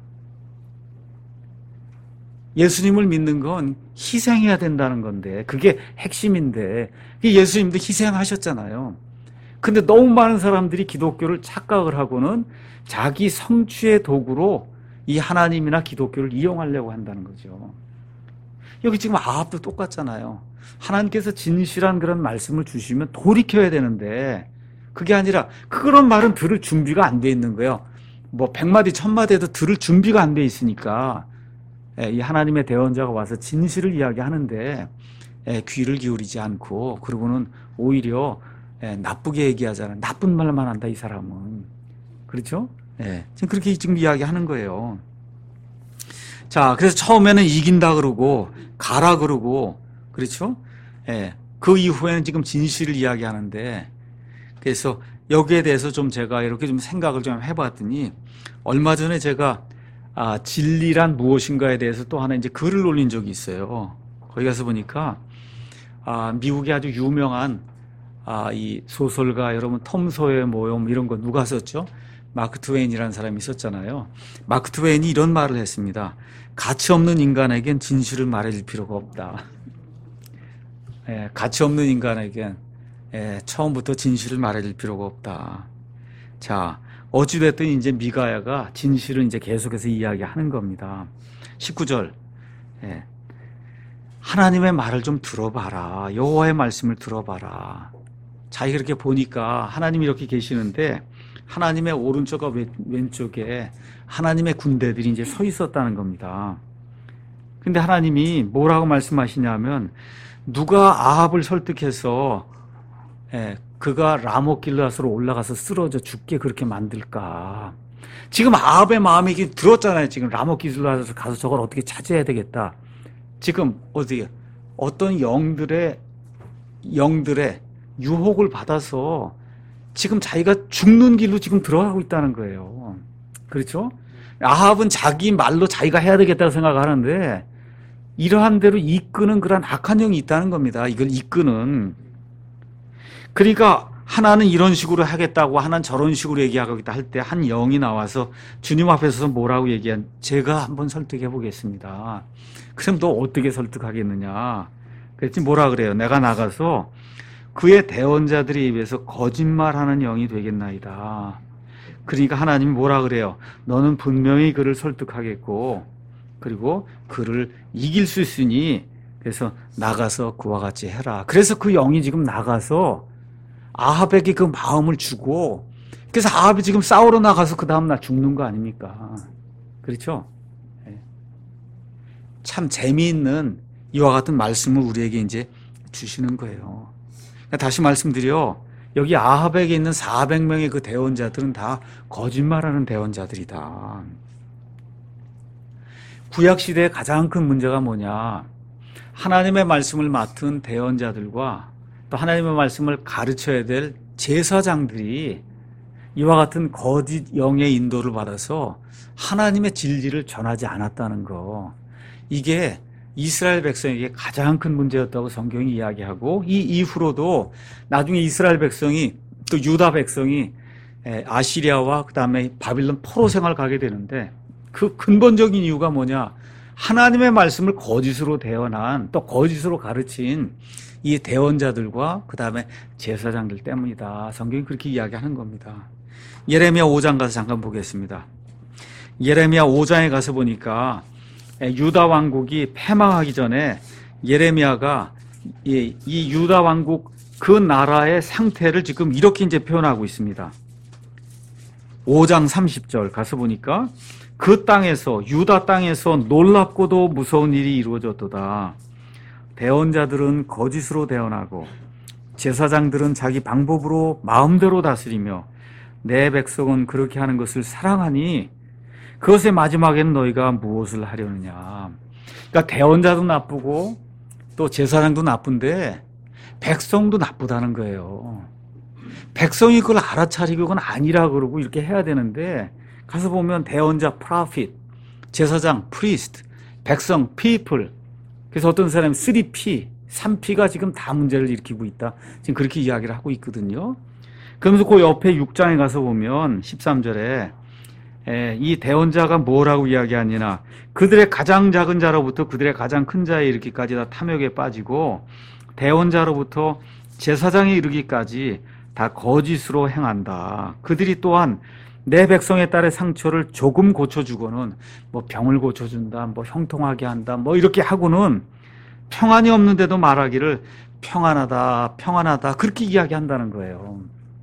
예수님을 믿는 건 희생해야 된다는 건데 그게 핵심인데 예수님도 희생하셨잖아요. 근데 너무 많은 사람들이 기독교를 착각을 하고는 자기 성취의 도구로 이 하나님이나 기독교를 이용하려고 한다는 거죠. 여기 지금 아합도 똑같잖아요. 하나님께서 진실한 그런 말씀을 주시면 돌이켜야 되는데 그게 아니라 그런 말은 들을 준비가 안 돼 있는 거예요. 뭐 100마디 1000마디 해도 들을 준비가 안 돼 있으니까 이 하나님의 대언자가 와서 진실을 이야기하는데 귀를 기울이지 않고 그러고는 오히려 나쁘게 얘기하잖아요. 나쁜 말만 한다 이 사람은. 그렇죠? 지금 그렇게 지금 이야기하는 거예요. 자, 그래서 처음에는 이긴다 그러고 가라 그러고 그렇죠? 그 이후에는 지금 진실을 이야기하는데 그래서 여기에 대해서 좀 제가 이렇게 좀 생각을 좀 해봤더니 얼마 전에 제가 진리란 무엇인가에 대해서 또 하나 이제 글을 올린 적이 있어요. 거기 가서 보니까 미국의 아주 유명한 이 소설가 여러분 톰 소여의 모험 이런 거 누가 썼죠? 마크 트웨인이라는 사람이 있었잖아요. 마크 트웨인이 이런 말을 했습니다. 가치 없는 인간에겐 진실을 말해줄 필요가 없다. 가치 없는 인간에겐 처음부터 진실을 말해줄 필요가 없다. 자, 어찌됐든 이제 미가야가 진실을 이제 계속해서 이야기하는 겁니다. 19절. 하나님의 말을 좀 들어봐라. 여호와의 말씀을 들어봐라. 자기가 이렇게 보니까 하나님이 이렇게 계시는데 하나님의 오른쪽과 왼쪽에 하나님의 군대들이 이제 서 있었다는 겁니다. 근데 하나님이 뭐라고 말씀하시냐면 누가 아합을 설득해서 그가 라못 길르앗으로 올라가서 쓰러져 죽게 그렇게 만들까? 지금 아합의 마음이 들었잖아요. 지금 라못 길르앗에서 가서 저걸 어떻게 차지해야 되겠다. 지금 어떤 영들의 유혹을 받아서 지금 자기가 죽는 길로 지금 들어가고 있다는 거예요. 그렇죠? 아합은 자기 말로 자기가 해야 되겠다고 생각하는데 이러한 대로 이끄는 그런 악한 영이 있다는 겁니다. 이걸 이끄는. 그러니까 하나는 이런 식으로 하겠다고 하나는 저런 식으로 얘기하겠다 할 때 한 영이 나와서 주님 앞에서 뭐라고 얘기한 제가 한번 설득해 보겠습니다. 그럼 너 어떻게 설득하겠느냐. 그랬더니 뭐라 그래요. 내가 나가서 그의 대언자들의 입에서 거짓말하는 영이 되겠나이다. 그러니까 하나님이 뭐라 그래요. 너는 분명히 그를 설득하겠고 그리고 그를 이길 수 있으니 그래서 나가서 그와 같이 해라. 그래서 그 영이 지금 나가서 아합에게 그 마음을 주고 그래서 아합이 지금 싸우러 나가서 그 다음날 죽는 거 아닙니까? 그렇죠? 참 재미있는 이와 같은 말씀을 우리에게 이제 주시는 거예요. 다시 말씀드려 여기 아합에게 있는 400명의 그 대언자들은 다 거짓말하는 대언자들이다. 구약시대의 가장 큰 문제가 뭐냐. 하나님의 말씀을 맡은 대언자들과 또 하나님의 말씀을 가르쳐야 될 제사장들이 이와 같은 거짓 영의 인도를 받아서 하나님의 진리를 전하지 않았다는 거. 이게 이스라엘 백성에게 가장 큰 문제였다고 성경이 이야기하고 이 이후로도 나중에 이스라엘 백성이 또 유다 백성이 아시리아와 그 다음에 바빌론 포로 생활 가게 되는데 그 근본적인 이유가 뭐냐? 하나님의 말씀을 거짓으로 대언한 또 거짓으로 가르친 이 대언자들과 그 다음에 제사장들 때문이다. 성경이 그렇게 이야기하는 겁니다. 예레미야 5장 가서 잠깐 보겠습니다. 예레미야 5장에 가서 보니까 유다 왕국이 패망하기 전에 예레미야가 이 유다 왕국 그 나라의 상태를 지금 이렇게 이제 표현하고 있습니다. 5장 30절 가서 보니까 그 땅에서 유다 땅에서 놀랍고도 무서운 일이 이루어졌도다. 대언자들은 거짓으로 대언하고 제사장들은 자기 방법으로 마음대로 다스리며 내 백성은 그렇게 하는 것을 사랑하니 그것의 마지막에는 너희가 무엇을 하려느냐. 그러니까 대언자도 나쁘고 또 제사장도 나쁜데 백성도 나쁘다는 거예요. 백성이 그걸 알아차리고 그건 아니라 그러고 이렇게 해야 되는데 가서 보면 대언자 prophet, 제사장 priest, 백성 people. 그래서 어떤 사람이 3P, 3P가 지금 다 문제를 일으키고 있다. 지금 그렇게 이야기를 하고 있거든요. 그러면서 그 옆에 6장에 가서 보면 13절에 이 대언자가 뭐라고 이야기하느냐. 그들의 가장 작은 자로부터 그들의 가장 큰 자에 이르기까지 다 탐욕에 빠지고 대언자로부터 제사장에 이르기까지 다 거짓으로 행한다. 그들이 또한 내 백성의 딸의 상처를 조금 고쳐주고는 뭐 병을 고쳐준다, 뭐 형통하게 한다, 뭐 이렇게 하고는 평안이 없는데도 말하기를 평안하다, 평안하다 그렇게 이야기한다는 거예요.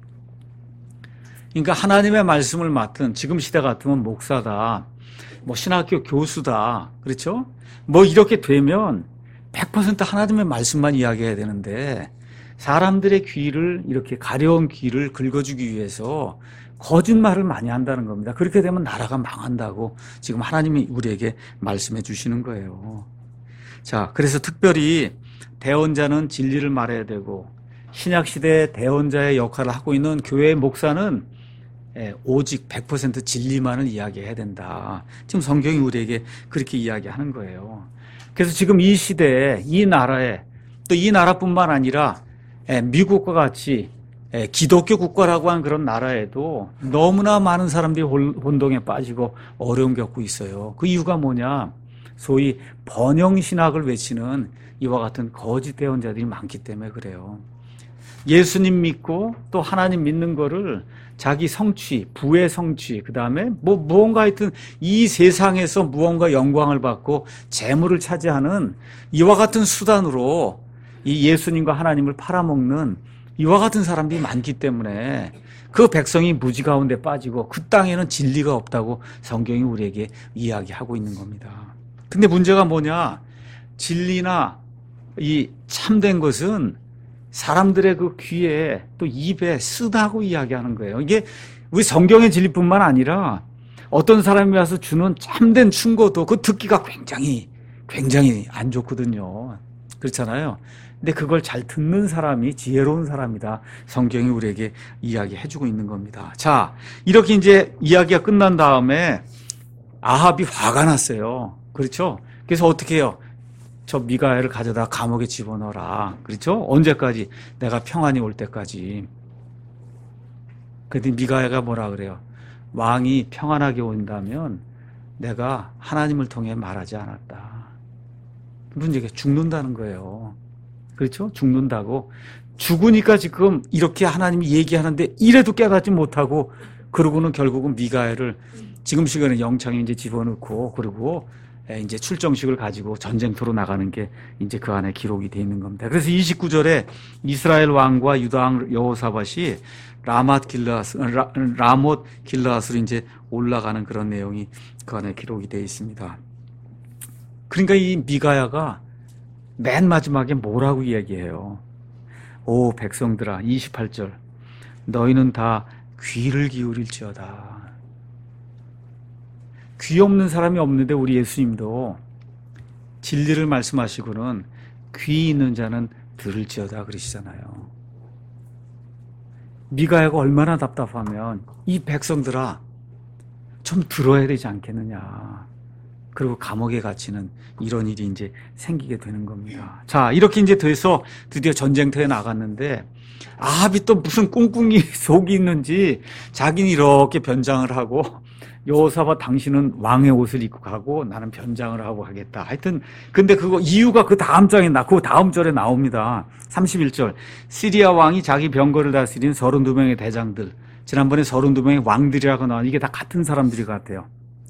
그러니까 하나님의 말씀을 맡은 지금 시대 같으면 목사다, 뭐 신학교 교수다, 그렇죠? 뭐 이렇게 되면 100% 하나님의 말씀만 이야기해야 되는데 사람들의 귀를 이렇게 가려운 귀를 긁어주기 위해서 거짓말을 많이 한다는 겁니다. 그렇게 되면 나라가 망한다고 지금 하나님이 우리에게 말씀해 주시는 거예요. 자, 그래서 특별히 대언자는 진리를 말해야 되고 신약시대의 대언자의 역할을 하고 있는 교회의 목사는 오직 100% 진리만을 이야기해야 된다. 지금 성경이 우리에게 그렇게 이야기하는 거예요. 그래서 지금 이 시대에 이 나라에 또 이 나라뿐만 아니라 미국과 같이 기독교 국가라고 하는 그런 나라에도 너무나 많은 사람들이 혼동에 빠지고 어려움 겪고 있어요. 그 이유가 뭐냐? 소위 번영신학을 외치는 이와 같은 거짓 대언자들이 많기 때문에 그래요. 예수님 믿고 또 하나님 믿는 거를 자기 성취, 부의 성취, 그 다음에 뭐 무언가 하여튼 이 세상에서 무언가 영광을 받고 재물을 차지하는 이와 같은 수단으로 이 예수님과 하나님을 팔아먹는 이와 같은 사람들이 많기 때문에 그 백성이 무지 가운데 빠지고 그 땅에는 진리가 없다고 성경이 우리에게 이야기하고 있는 겁니다. 근데 문제가 뭐냐? 진리나 이 참된 것은 사람들의 그 귀에 또 입에 쓰다고 이야기하는 거예요. 이게 우리 성경의 진리뿐만 아니라 어떤 사람이 와서 주는 참된 충고도 그 듣기가 굉장히 안 좋거든요. 그렇잖아요. 근데 그걸 잘 듣는 사람이 지혜로운 사람이다. 성경이 우리에게 이야기해주고 있는 겁니다. 자, 이렇게 이제 이야기가 끝난 다음에 아합이 화가 났어요. 그렇죠? 그래서 어떻게 해요? 저 미가야를 가져다 감옥에 집어넣어라. 그렇죠? 언제까지? 내가 평안이 올 때까지. 그런데 미가야가 뭐라 그래요? 왕이 평안하게 온다면 내가 하나님을 통해 말하지 않았다. 문제가 죽는다는 거예요. 그렇죠? 죽는다고. 죽으니까 지금 이렇게 하나님이 얘기하는데 이래도 깨닫지 못하고 그러고는 결국은 미가야를 지금 시간에 영창에 이제 집어넣고 그리고 이제 출정식을 가지고 전쟁터로 나가는 게 이제 그 안에 기록이 되어 있는 겁니다. 그래서 29절에 이스라엘 왕과 유다 왕 여호사밧이 라못 길르앗으로 이제 올라가는 그런 내용이 그 안에 기록이 되어 있습니다. 그러니까 이 미가야가 맨 마지막에 뭐라고 이야기해요? 오 백성들아, 28절 너희는 다 귀를 기울일지어다. 귀 없는 사람이 없는데 우리 예수님도 진리를 말씀하시고는 귀 있는 자는 들을지어다 그러시잖아요. 미가야가 얼마나 답답하면 이 백성들아 좀 들어야 되지 않겠느냐. 그리고 감옥에 갇히는 이런 일이 이제 생기게 되는 겁니다. 자, 이렇게 이제 돼서 드디어 전쟁터에 나갔는데 아합이 또 무슨 꿍꿍이 속이 있는지 자기는 이렇게 변장을 하고 여호사밧 당신은 왕의 옷을 입고 가고 나는 변장을 하고 하겠다. 하여튼 근데 그거 이유가 그 다음 장에 그 다음 절에 나옵니다. 31절. 시리아 왕이 자기 병거를 다스린 32명의 대장들. 지난번에 32명의 왕들이라고 나왔는데 이게 다 같은 사람들이 같아요.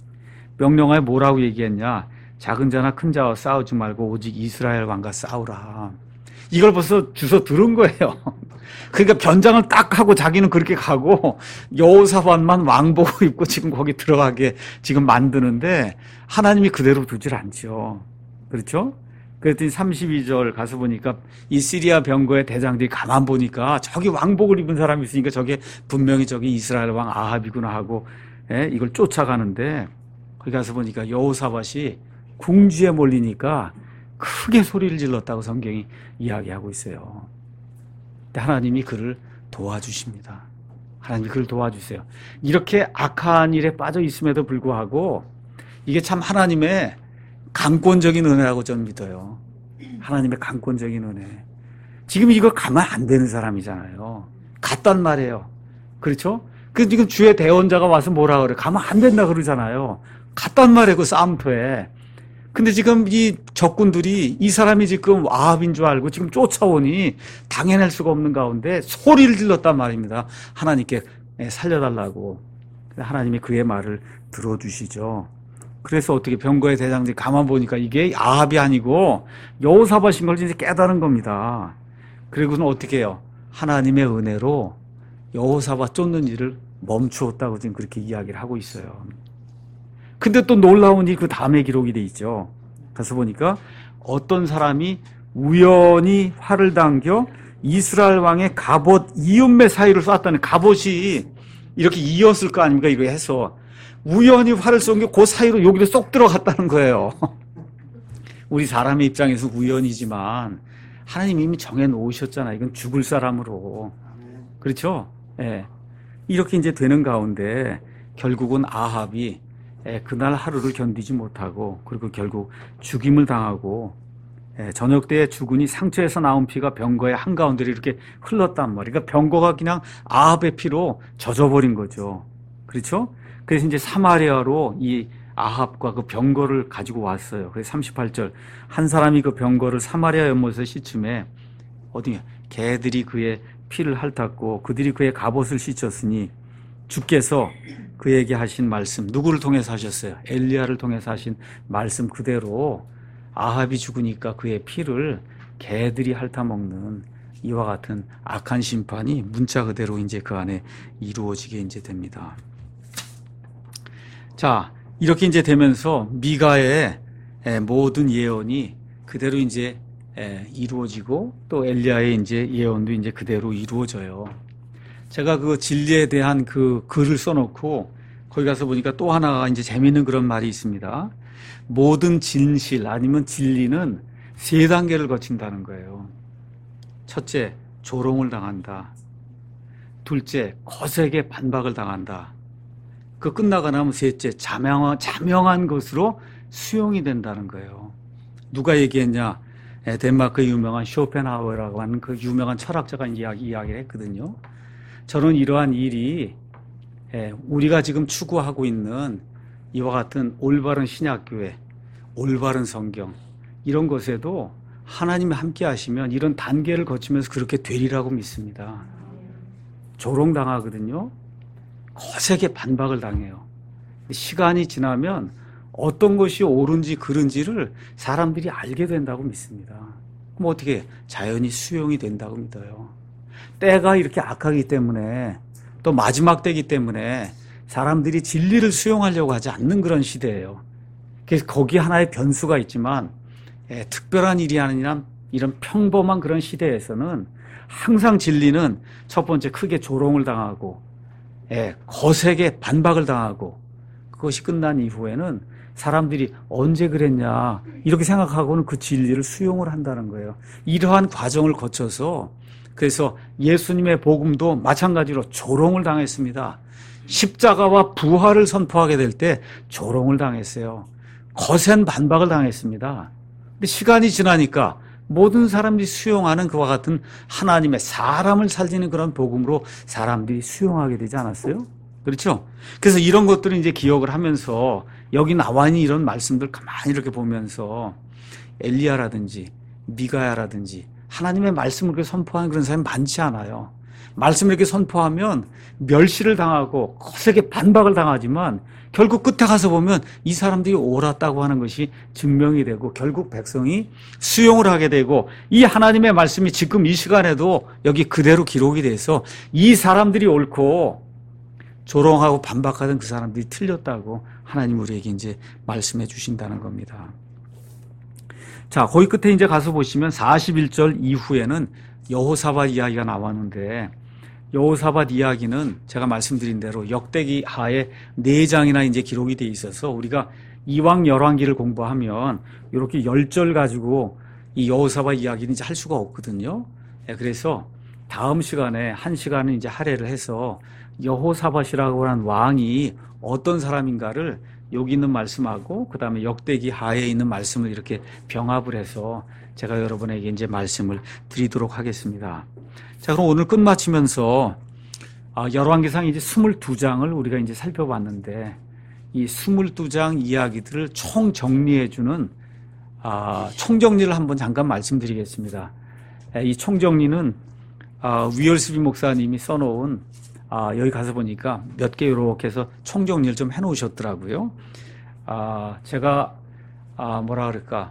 명령하에 뭐라고 얘기했냐? 작은 자나 큰 자와 싸우지 말고 오직 이스라엘 왕과 싸우라. 이걸 벌써 주워 들은 거예요. 그러니까 변장을 딱 하고 자기는 그렇게 가고 여호사밧만 왕복을 입고 지금 거기 들어가게 지금 만드는데 하나님이 그대로 두질 않죠. 그렇죠? 그랬더니 32절 가서 보니까 이 시리아 병거의 대장들이 가만 보니까 저기 왕복을 입은 사람이 있으니까 저게 분명히 저기 이스라엘 왕 아합이구나 하고 이걸 쫓아가는데 거기 가서 보니까 여호사밧이 궁지에 몰리니까 크게 소리를 질렀다고 성경이 이야기하고 있어요. 근데 하나님이 그를 도와주십니다. 하나님이 그를 도와주세요. 이렇게 악한 일에 빠져 있음에도 불구하고 이게 참 하나님의 강권적인 은혜라고 저는 믿어요. 하나님의 강권적인 은혜. 지금 이거 가면 안 되는 사람이잖아요. 갔단 말이에요. 그렇죠? 그 지금 주의 대언자가 와서 뭐라 그래? 가면 안 된다 그러잖아요. 갔단 말이에요. 그 싸움터에. 근데 지금 이 적군들이 이 사람이 지금 아합인 줄 알고 지금 쫓아오니 당해낼 수가 없는 가운데 소리를 질렀단 말입니다. 하나님께 살려달라고. 하나님이 그의 말을 들어주시죠. 그래서 어떻게 병거의 대장들이 가만 보니까 이게 아합이 아니고 여호사밧인 걸 이제 깨달은 겁니다. 그리고는 어떻게 해요? 하나님의 은혜로 여호사밧 쫓는 일을 멈추었다고 지금 그렇게 이야기를 하고 있어요. 근데 또 놀라운 이 그 다음에 기록이 돼 있죠. 가서 보니까 어떤 사람이 우연히 활을 당겨 이스라엘 왕의 갑옷 이음매 사이를 쐈다는, 갑옷이 이렇게 이었을 거 아닙니까? 이거 해서 우연히 활을 쏜 게 그 사이로 여기로 쏙 들어갔다는 거예요. 우리 사람의 입장에서 우연이지만 하나님 이미 정해 놓으셨잖아요. 이건 죽을 사람으로. 그렇죠? 예. 이렇게 이제 되는 가운데 결국은 아합이 그날 하루를 견디지 못하고 그리고 결국 죽임을 당하고 저녁 때에 죽으니 상처에서 나온 피가 병거의 한가운데로 이렇게 흘렀단 말이에요. 그러니까 병거가 그냥 아합의 피로 젖어버린 거죠. 그렇죠? 그래서 이제 사마리아로 이 아합과 그 병거를 가지고 왔어요. 그래서 38절 한 사람이 그 병거를 사마리아 연못에 씻음에 어디 개들이 그의 피를 핥았고 그들이 그의 갑옷을 씻었으니 주께서 그에게 하신 말씀, 누구를 통해서 하셨어요? 엘리야를 통해서 하신 말씀 그대로 아합이 죽으니까 그의 피를 개들이 핥아먹는 이와 같은 악한 심판이 문자 그대로 이제 그 안에 이루어지게 이제 됩니다. 자, 이렇게 이제 되면서 미가의 모든 예언이 그대로 이제 이루어지고 또 엘리야의 이제 예언도 이제 그대로 이루어져요. 제가 그 진리에 대한 그 글을 써놓고 거기 가서 보니까 또 하나가 이제 재미있는 그런 말이 있습니다. 모든 진실 아니면 진리는 세 단계를 거친다는 거예요. 첫째, 조롱을 당한다. 둘째, 거세게 반박을 당한다. 그 끝나고 나면 셋째, 자명한 것으로 수용이 된다는 거예요. 누가 얘기했냐? 덴마크의 유명한 쇼펜하우어라고 하는 그 유명한 철학자가 이야기를 했거든요. 저는 이러한 일이 우리가 지금 추구하고 있는 이와 같은 올바른 신약교회, 올바른 성경 이런 것에도 하나님이 함께 하시면 이런 단계를 거치면서 그렇게 되리라고 믿습니다. 조롱당하거든요. 거세게 반박을 당해요. 시간이 지나면 어떤 것이 옳은지 그른지를 사람들이 알게 된다고 믿습니다. 그럼 어떻게 자연히 수용이 된다고 믿어요. 때가 이렇게 악하기 때문에 또 마지막 때이기 때문에 사람들이 진리를 수용하려고 하지 않는 그런 시대예요. 그래서 거기 하나의 변수가 있지만 특별한 일이 아니라 이런 평범한 그런 시대에서는 항상 진리는 첫 번째 크게 조롱을 당하고 거세게 반박을 당하고 그것이 끝난 이후에는 사람들이 언제 그랬냐 이렇게 생각하고는 그 진리를 수용을 한다는 거예요. 이러한 과정을 거쳐서 그래서 예수님의 복음도 마찬가지로 조롱을 당했습니다. 십자가와 부활을 선포하게 될 때 조롱을 당했어요. 거센 반박을 당했습니다. 근데 시간이 지나니까 모든 사람들이 수용하는 그와 같은 하나님의 사람을 살리는 그런 복음으로 사람들이 수용하게 되지 않았어요? 그렇죠? 그래서 이런 것들을 이제 기억을 하면서 여기 나와 있는 이런 말씀들 가만히 이렇게 보면서 엘리야라든지 미가야라든지 하나님의 말씀을 그렇게 선포하는 그런 사람이 많지 않아요. 말씀을 이렇게 선포하면 멸시를 당하고 거세게 반박을 당하지만 결국 끝에 가서 보면 이 사람들이 옳았다고 하는 것이 증명이 되고 결국 백성이 수용을 하게 되고 이 하나님의 말씀이 지금 이 시간에도 여기 그대로 기록이 돼서 이 사람들이 옳고 조롱하고 반박하던 그 사람들이 틀렸다고 하나님 우리에게 이제 말씀해 주신다는 겁니다. 자, 거기 끝에 이제 가서 보시면 41절 이후에는 여호사밧 이야기가 나왔는데 여호사밧 이야기는 제가 말씀드린 대로 역대기 하에 4장이나 이제 기록이 돼 있어서 우리가 이왕 열왕기를 공부하면 이렇게 10절 가지고 이 여호사밧 이야기는 이제 할 수가 없거든요. 그래서 다음 시간에 한 시간을 이제 할애를 해서 여호사밧이라고 하는 왕이 어떤 사람인가를 여기 있는 말씀하고 그 다음에 역대기 하에 있는 말씀을 이렇게 병합을 해서 제가 여러분에게 이제 말씀을 드리도록 하겠습니다. 자, 그럼 오늘 끝마치면서 열왕기상 이제 22장을 우리가 이제 살펴봤는데 이 22장 이야기들을 총 정리해주는 총정리를 한번 잠깐 말씀드리겠습니다. 이 총정리는 위얼스비 목사님이 써놓은 여기 가서 보니까 몇 개 이렇게 해서 총정리를 좀 해놓으셨더라고요. 제가 뭐라 그럴까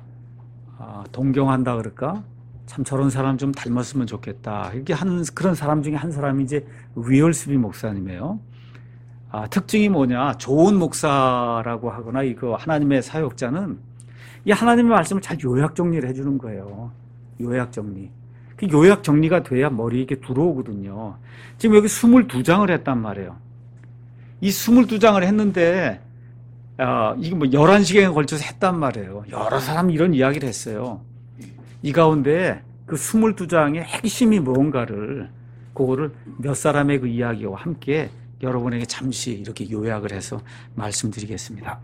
동경한다 그럴까 참 저런 사람 좀 닮았으면 좋겠다 이렇게 하는 그런 사람 중에 한 사람이 이제 위얼스비 목사님이에요. 특징이 뭐냐, 좋은 목사라고 하거나 이거 하나님의 사역자는 이 하나님의 말씀을 잘 요약 정리를 해주는 거예요. 요약 정리. 그 요약 정리가 돼야 머리에 이렇게 들어오거든요. 지금 여기 22장을 했단 말이에요. 이 22장을 했는데, 이게 뭐 11시간에 걸쳐서 했단 말이에요. 여러 사람이 이런 이야기를 했어요. 이 가운데 그 22장의 핵심이 뭔가를, 그거를 몇 사람의 그 이야기와 함께 여러분에게 잠시 이렇게 요약을 해서 말씀드리겠습니다.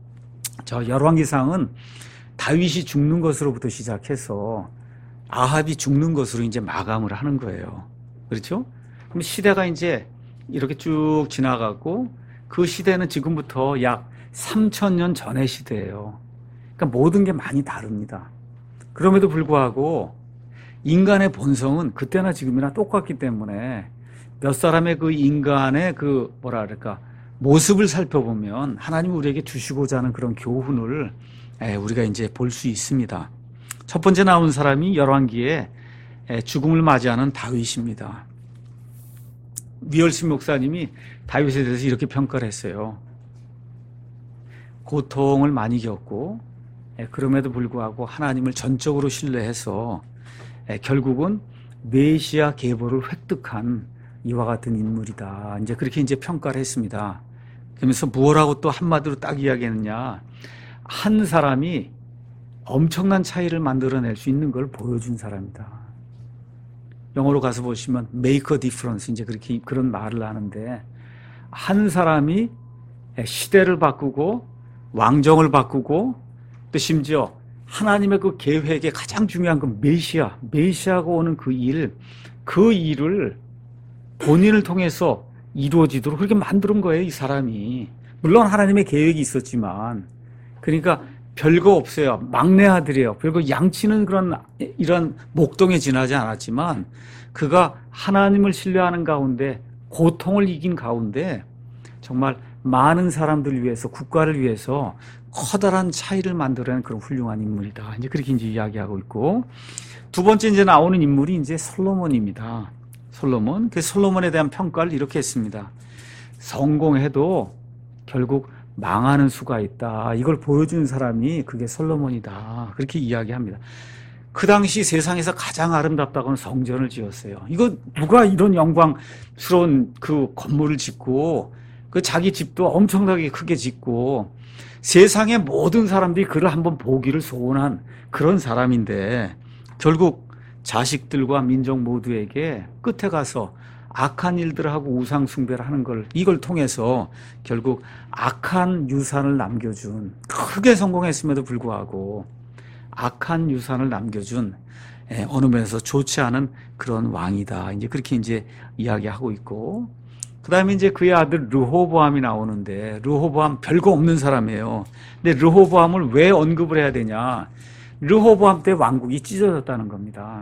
저 열왕기상은 다윗이 죽는 것으로부터 시작해서 아합이 죽는 것으로 이제 마감을 하는 거예요. 그렇죠? 그럼 시대가 이제 이렇게 쭉 지나가고 그 시대는 지금부터 약 3000년 전의 시대예요. 그러니까 모든 게 많이 다릅니다. 그럼에도 불구하고 인간의 본성은 그때나 지금이나 똑같기 때문에 몇 사람의 그 인간의 그 뭐라 그럴까 모습을 살펴보면 하나님 우리에게 주시고자 하는 그런 교훈을 우리가 이제 볼 수 있습니다. 첫 번째 나온 사람이 열왕기에 죽음을 맞이하는 다윗입니다. 위얼스 목사님이 다윗에 대해서 이렇게 평가를 했어요. 고통을 많이 겪고 그럼에도 불구하고 하나님을 전적으로 신뢰해서 결국은 메시아 계보를 획득한 이와 같은 인물이다. 이제 그렇게 이제 평가를 했습니다. 그러면서 무엇라고 또 한마디로 딱 이야기했느냐. 한 사람이 엄청난 차이를 만들어낼 수 있는 걸 보여준 사람이다. 영어로 가서 보시면 make a difference 이제 그렇게 그런 말을 하는데 한 사람이 시대를 바꾸고 왕정을 바꾸고 또 심지어 하나님의 그 계획의 가장 중요한 그 메시아가 오는 그 일을 본인을 통해서 이루어지도록 그렇게 만든 거예요, 이 사람이. 물론 하나님의 계획이 있었지만 그러니까 별거 없어요. 막내 아들이에요. 별거 양치는 이런 목동에 지나지 않았지만 그가 하나님을 신뢰하는 가운데 고통을 이긴 가운데 정말 많은 사람들을 위해서 국가를 위해서 커다란 차이를 만들어낸 그런 훌륭한 인물이다. 이제 그렇게 이제 이야기하고 있고 두 번째 이제 나오는 인물이 이제 솔로몬입니다. 솔로몬. 그 솔로몬에 대한 평가를 이렇게 했습니다. 성공해도 결국 망하는 수가 있다. 이걸 보여주는 사람이 그게 솔로몬이다. 그렇게 이야기합니다. 그 당시 세상에서 가장 아름답다고는 성전을 지었어요. 이거 누가 이런 영광스러운 그 건물을 짓고 그 자기 집도 엄청나게 크게 짓고 세상의 모든 사람들이 그를 한번 보기를 소원한 그런 사람인데 결국 자식들과 민족 모두에게 끝에 가서 악한 일들하고 우상숭배를 하는 이걸 통해서 결국 악한 유산을 남겨준, 크게 성공했음에도 불구하고 악한 유산을 남겨준 어느 면에서 좋지 않은 그런 왕이다. 이제 그렇게 이제 이야기하고 있고, 그 다음에 이제 그의 아들 르호보암이 나오는데, 르호보암 별거 없는 사람이에요. 근데 르호보암을 왜 언급을 해야 되냐? 르호보암 때 왕국이 찢어졌다는 겁니다.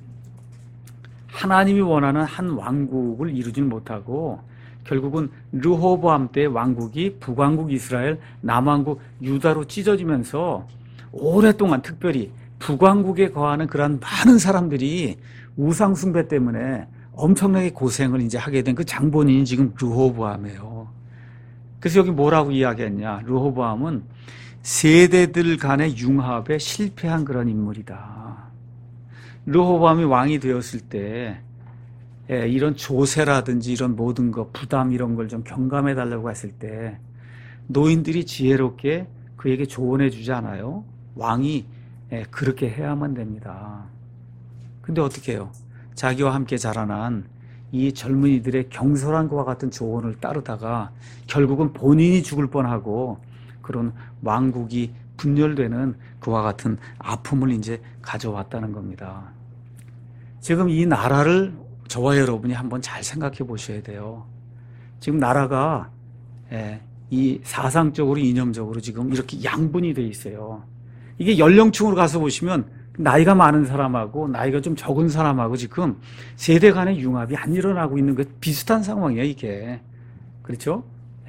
하나님이 원하는 한 왕국을 이루지 못하고 결국은 르호보암 때 왕국이 북왕국 이스라엘, 남왕국 유다로 찢어지면서 오랫동안 특별히 북왕국에 거하는 그런 많은 사람들이 우상 숭배 때문에 엄청나게 고생을 이제 하게 된 그 장본인이 지금 르호보암이에요. 그래서 여기 뭐라고 이야기했냐? 르호보암은 세대들 간의 융합에 실패한 그런 인물이다. 르호보암이 왕이 되었을 때 이런 조세라든지 이런 모든 것, 부담 이런 걸 좀 경감해 달라고 했을 때 노인들이 지혜롭게 그에게 조언해 주지 않아요? 왕이 그렇게 해야만 됩니다. 근데 어떻게 해요? 자기와 함께 자라난 이 젊은이들의 경솔한 것과 같은 조언을 따르다가 결국은 본인이 죽을 뻔하고 그런 왕국이 분열되는 그와 같은 아픔을 이제 가져왔다는 겁니다. 지금 이 나라를 저와 여러분이 한번 잘 생각해 보셔야 돼요. 지금 나라가 이 사상적으로 이념적으로 지금 이렇게 양분이 돼 있어요. 이게 연령층으로 가서 보시면 나이가 많은 사람하고 나이가 좀 적은 사람하고 지금 세대 간의 융합이 안 일어나고 있는 것 비슷한 상황이에요, 이게. 그렇죠?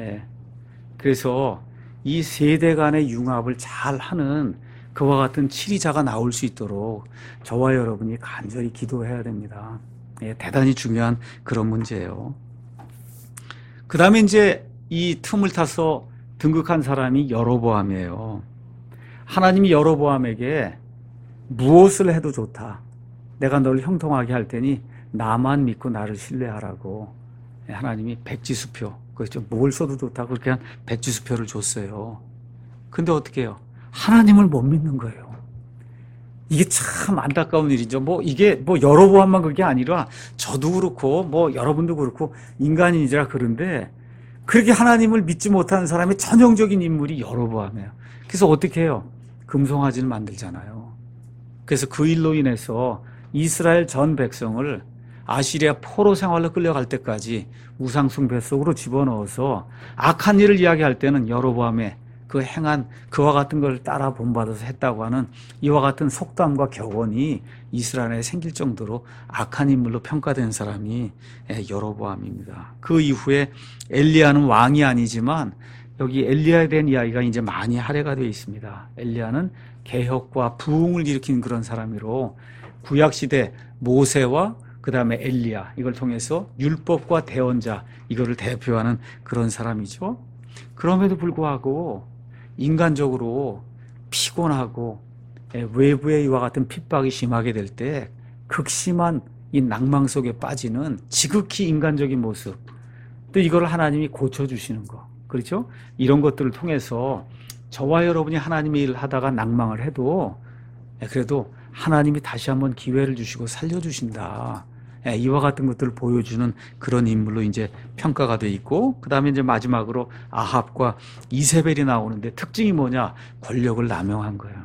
그래서 이 세대 간의 융합을 잘 하는 그와 같은 치리자가 나올 수 있도록 저와 여러분이 간절히 기도해야 됩니다. 대단히 중요한 그런 문제예요. 그 다음에 이제 이 틈을 타서 등극한 사람이 여로보암이에요. 하나님이 여로보암에게 무엇을 해도 좋다. 내가 너를 형통하게 할 테니 나만 믿고 나를 신뢰하라고 하나님이 백지수표, 그렇죠? 뭘 써도 좋다고 그렇게 한 백지수표를 줬어요. 근데 어떻게 해요? 하나님을 못 믿는 거예요. 이게 참 안타까운 일이죠. 이게 여로보암만 그게 아니라 저도 그렇고 여러분도 그렇고 인간인이라 그런데 그렇게 하나님을 믿지 못하는 사람의 전형적인 인물이 여로보암이에요. 그래서 어떻게 해요? 금송아지를 만들잖아요. 그래서 그 일로 인해서 이스라엘 전 백성을 아시리아 포로 생활로 끌려갈 때까지 우상 숭배 속으로 집어넣어서 악한 일을 이야기할 때는 여로보암의 그 행한 그와 같은 걸 따라 본받아서 했다고 하는 이와 같은 속담과 격언이 이스라엘에 생길 정도로 악한 인물로 평가된 사람이 여로보암입니다. 그 이후에 엘리야는 왕이 아니지만 여기 엘리야에 대한 이야기가 이제 많이 할애가 되어 있습니다. 엘리야는 개혁과 부흥을 일으킨 그런 사람으로 구약시대 모세와 그 다음에 엘리야, 이걸 통해서 율법과 대언자, 이거를 대표하는 그런 사람이죠. 그럼에도 불구하고 인간적으로 피곤하고 외부의 이와 같은 핍박이 심하게 될 때 극심한 이 낭망 속에 빠지는 지극히 인간적인 모습, 또 이걸 하나님이 고쳐주시는 거, 그렇죠? 이런 것들을 통해서 저와 여러분이 하나님의 일을 하다가 낭망을 해도 그래도 하나님이 다시 한번 기회를 주시고 살려주신다. 이와 같은 것들을 보여주는 그런 인물로 이제 평가가 돼 있고, 그 다음에 이제 마지막으로 아합과 이세벨이 나오는데 특징이 뭐냐? 권력을 남용한 거예요.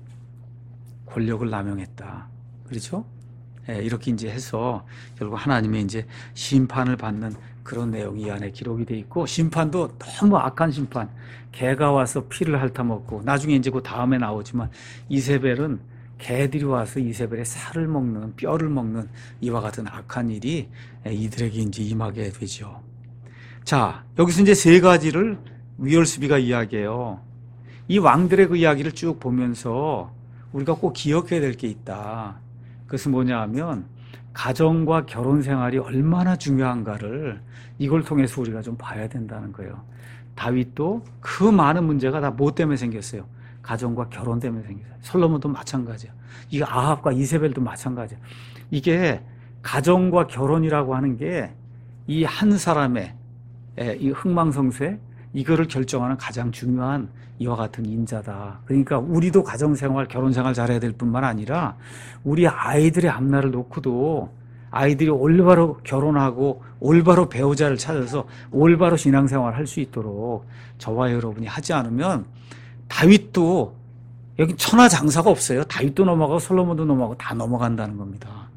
권력을 남용했다. 그렇죠? 이렇게 이제 해서 결국 하나님의 이제 심판을 받는 그런 내용이 이 안에 기록이 돼 있고, 심판도 너무 악한 심판. 개가 와서 피를 핥아먹고, 나중에 이제 그 다음에 나오지만 이세벨은 개들이 와서 이세벨의 살을 먹는, 뼈를 먹는 이와 같은 악한 일이 이들에게 이제 임하게 되죠. 자, 여기서 이제 세 가지를 위얼스비가 이야기해요. 이 왕들의 그 이야기를 쭉 보면서 우리가 꼭 기억해야 될 게 있다. 그것은 뭐냐 하면 가정과 결혼 생활이 얼마나 중요한가를 이걸 통해서 우리가 좀 봐야 된다는 거예요. 다윗도 그 많은 문제가 다 뭐 때문에 생겼어요? 가정과 결혼 때문에 생겼어요. 솔로몬도 마찬가지야. 이게 아합과 이세벨도 마찬가지야. 이게 가정과 결혼이라고 하는 게 이 한 사람의 이 흥망성쇠, 이거를 결정하는 가장 중요한 이와 같은 인자다. 그러니까 우리도 가정생활, 결혼생활 잘해야 될 뿐만 아니라 우리 아이들의 앞날을 놓고도 아이들이 올바로 결혼하고 올바로 배우자를 찾아서 올바로 신앙생활을 할 수 있도록 저와 여러분이 하지 않으면 다윗도 여기 천하장사가 없어요. 다윗도 넘어가고 솔로몬도 넘어가고 다 넘어간다는 겁니다.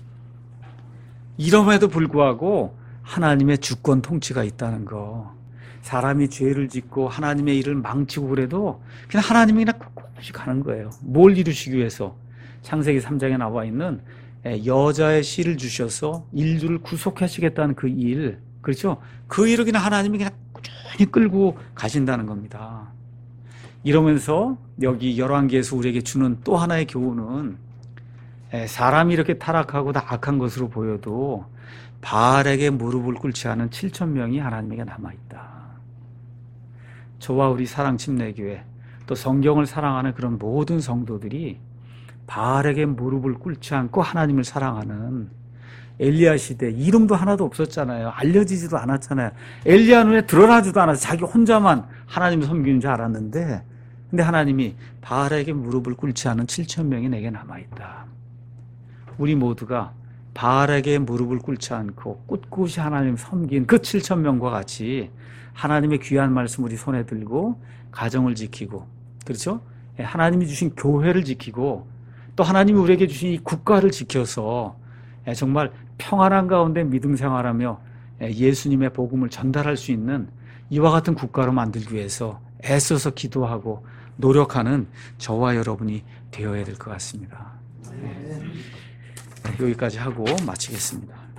이럼에도 불구하고 하나님의 주권 통치가 있다는 거. 사람이 죄를 짓고 하나님의 일을 망치고 그래도 그냥 하나님이 그냥 꿋꿋이 가는 거예요. 뭘 이루시기 위해서? 창세기 3장에 나와 있는 여자의 씨를 주셔서 인류를 구속하시겠다는 그 일, 그렇죠? 그 일을 그냥 하나님이 그냥 꾸준히 끌고 가신다는 겁니다. 이러면서 여기 열왕기에서 우리에게 주는 또 하나의 교훈은 사람이 이렇게 타락하고 다 악한 것으로 보여도 바알에게 무릎을 꿇지 않은 7,000명이 하나님에게 남아있다. 저와 우리 사랑침례교회 또 성경을 사랑하는 그런 모든 성도들이 바알에게 무릎을 꿇지 않고 하나님을 사랑하는 엘리야 시대, 이름도 하나도 없었잖아요. 알려지지도 않았잖아요. 엘리야 눈에 드러나지도 않아서 자기 혼자만 하나님을 섬기는 줄 알았는데, 근데 하나님이 바알에게 무릎을 꿇지 않은 7,000명이 내게 남아있다. 우리 모두가 바알에게 무릎을 꿇지 않고 꿋꿋이 하나님 섬긴 그 7,000명과 같이 하나님의 귀한 말씀 우리 손에 들고 가정을 지키고, 그렇죠? 하나님이 주신 교회를 지키고 또 하나님이 우리에게 주신 이 국가를 지켜서 정말 평안한 가운데 믿음 생활하며 예수님의 복음을 전달할 수 있는 이와 같은 국가로 만들기 위해서 애써서 기도하고 노력하는 저와 여러분이 되어야 될 것 같습니다. 여기까지 하고 마치겠습니다.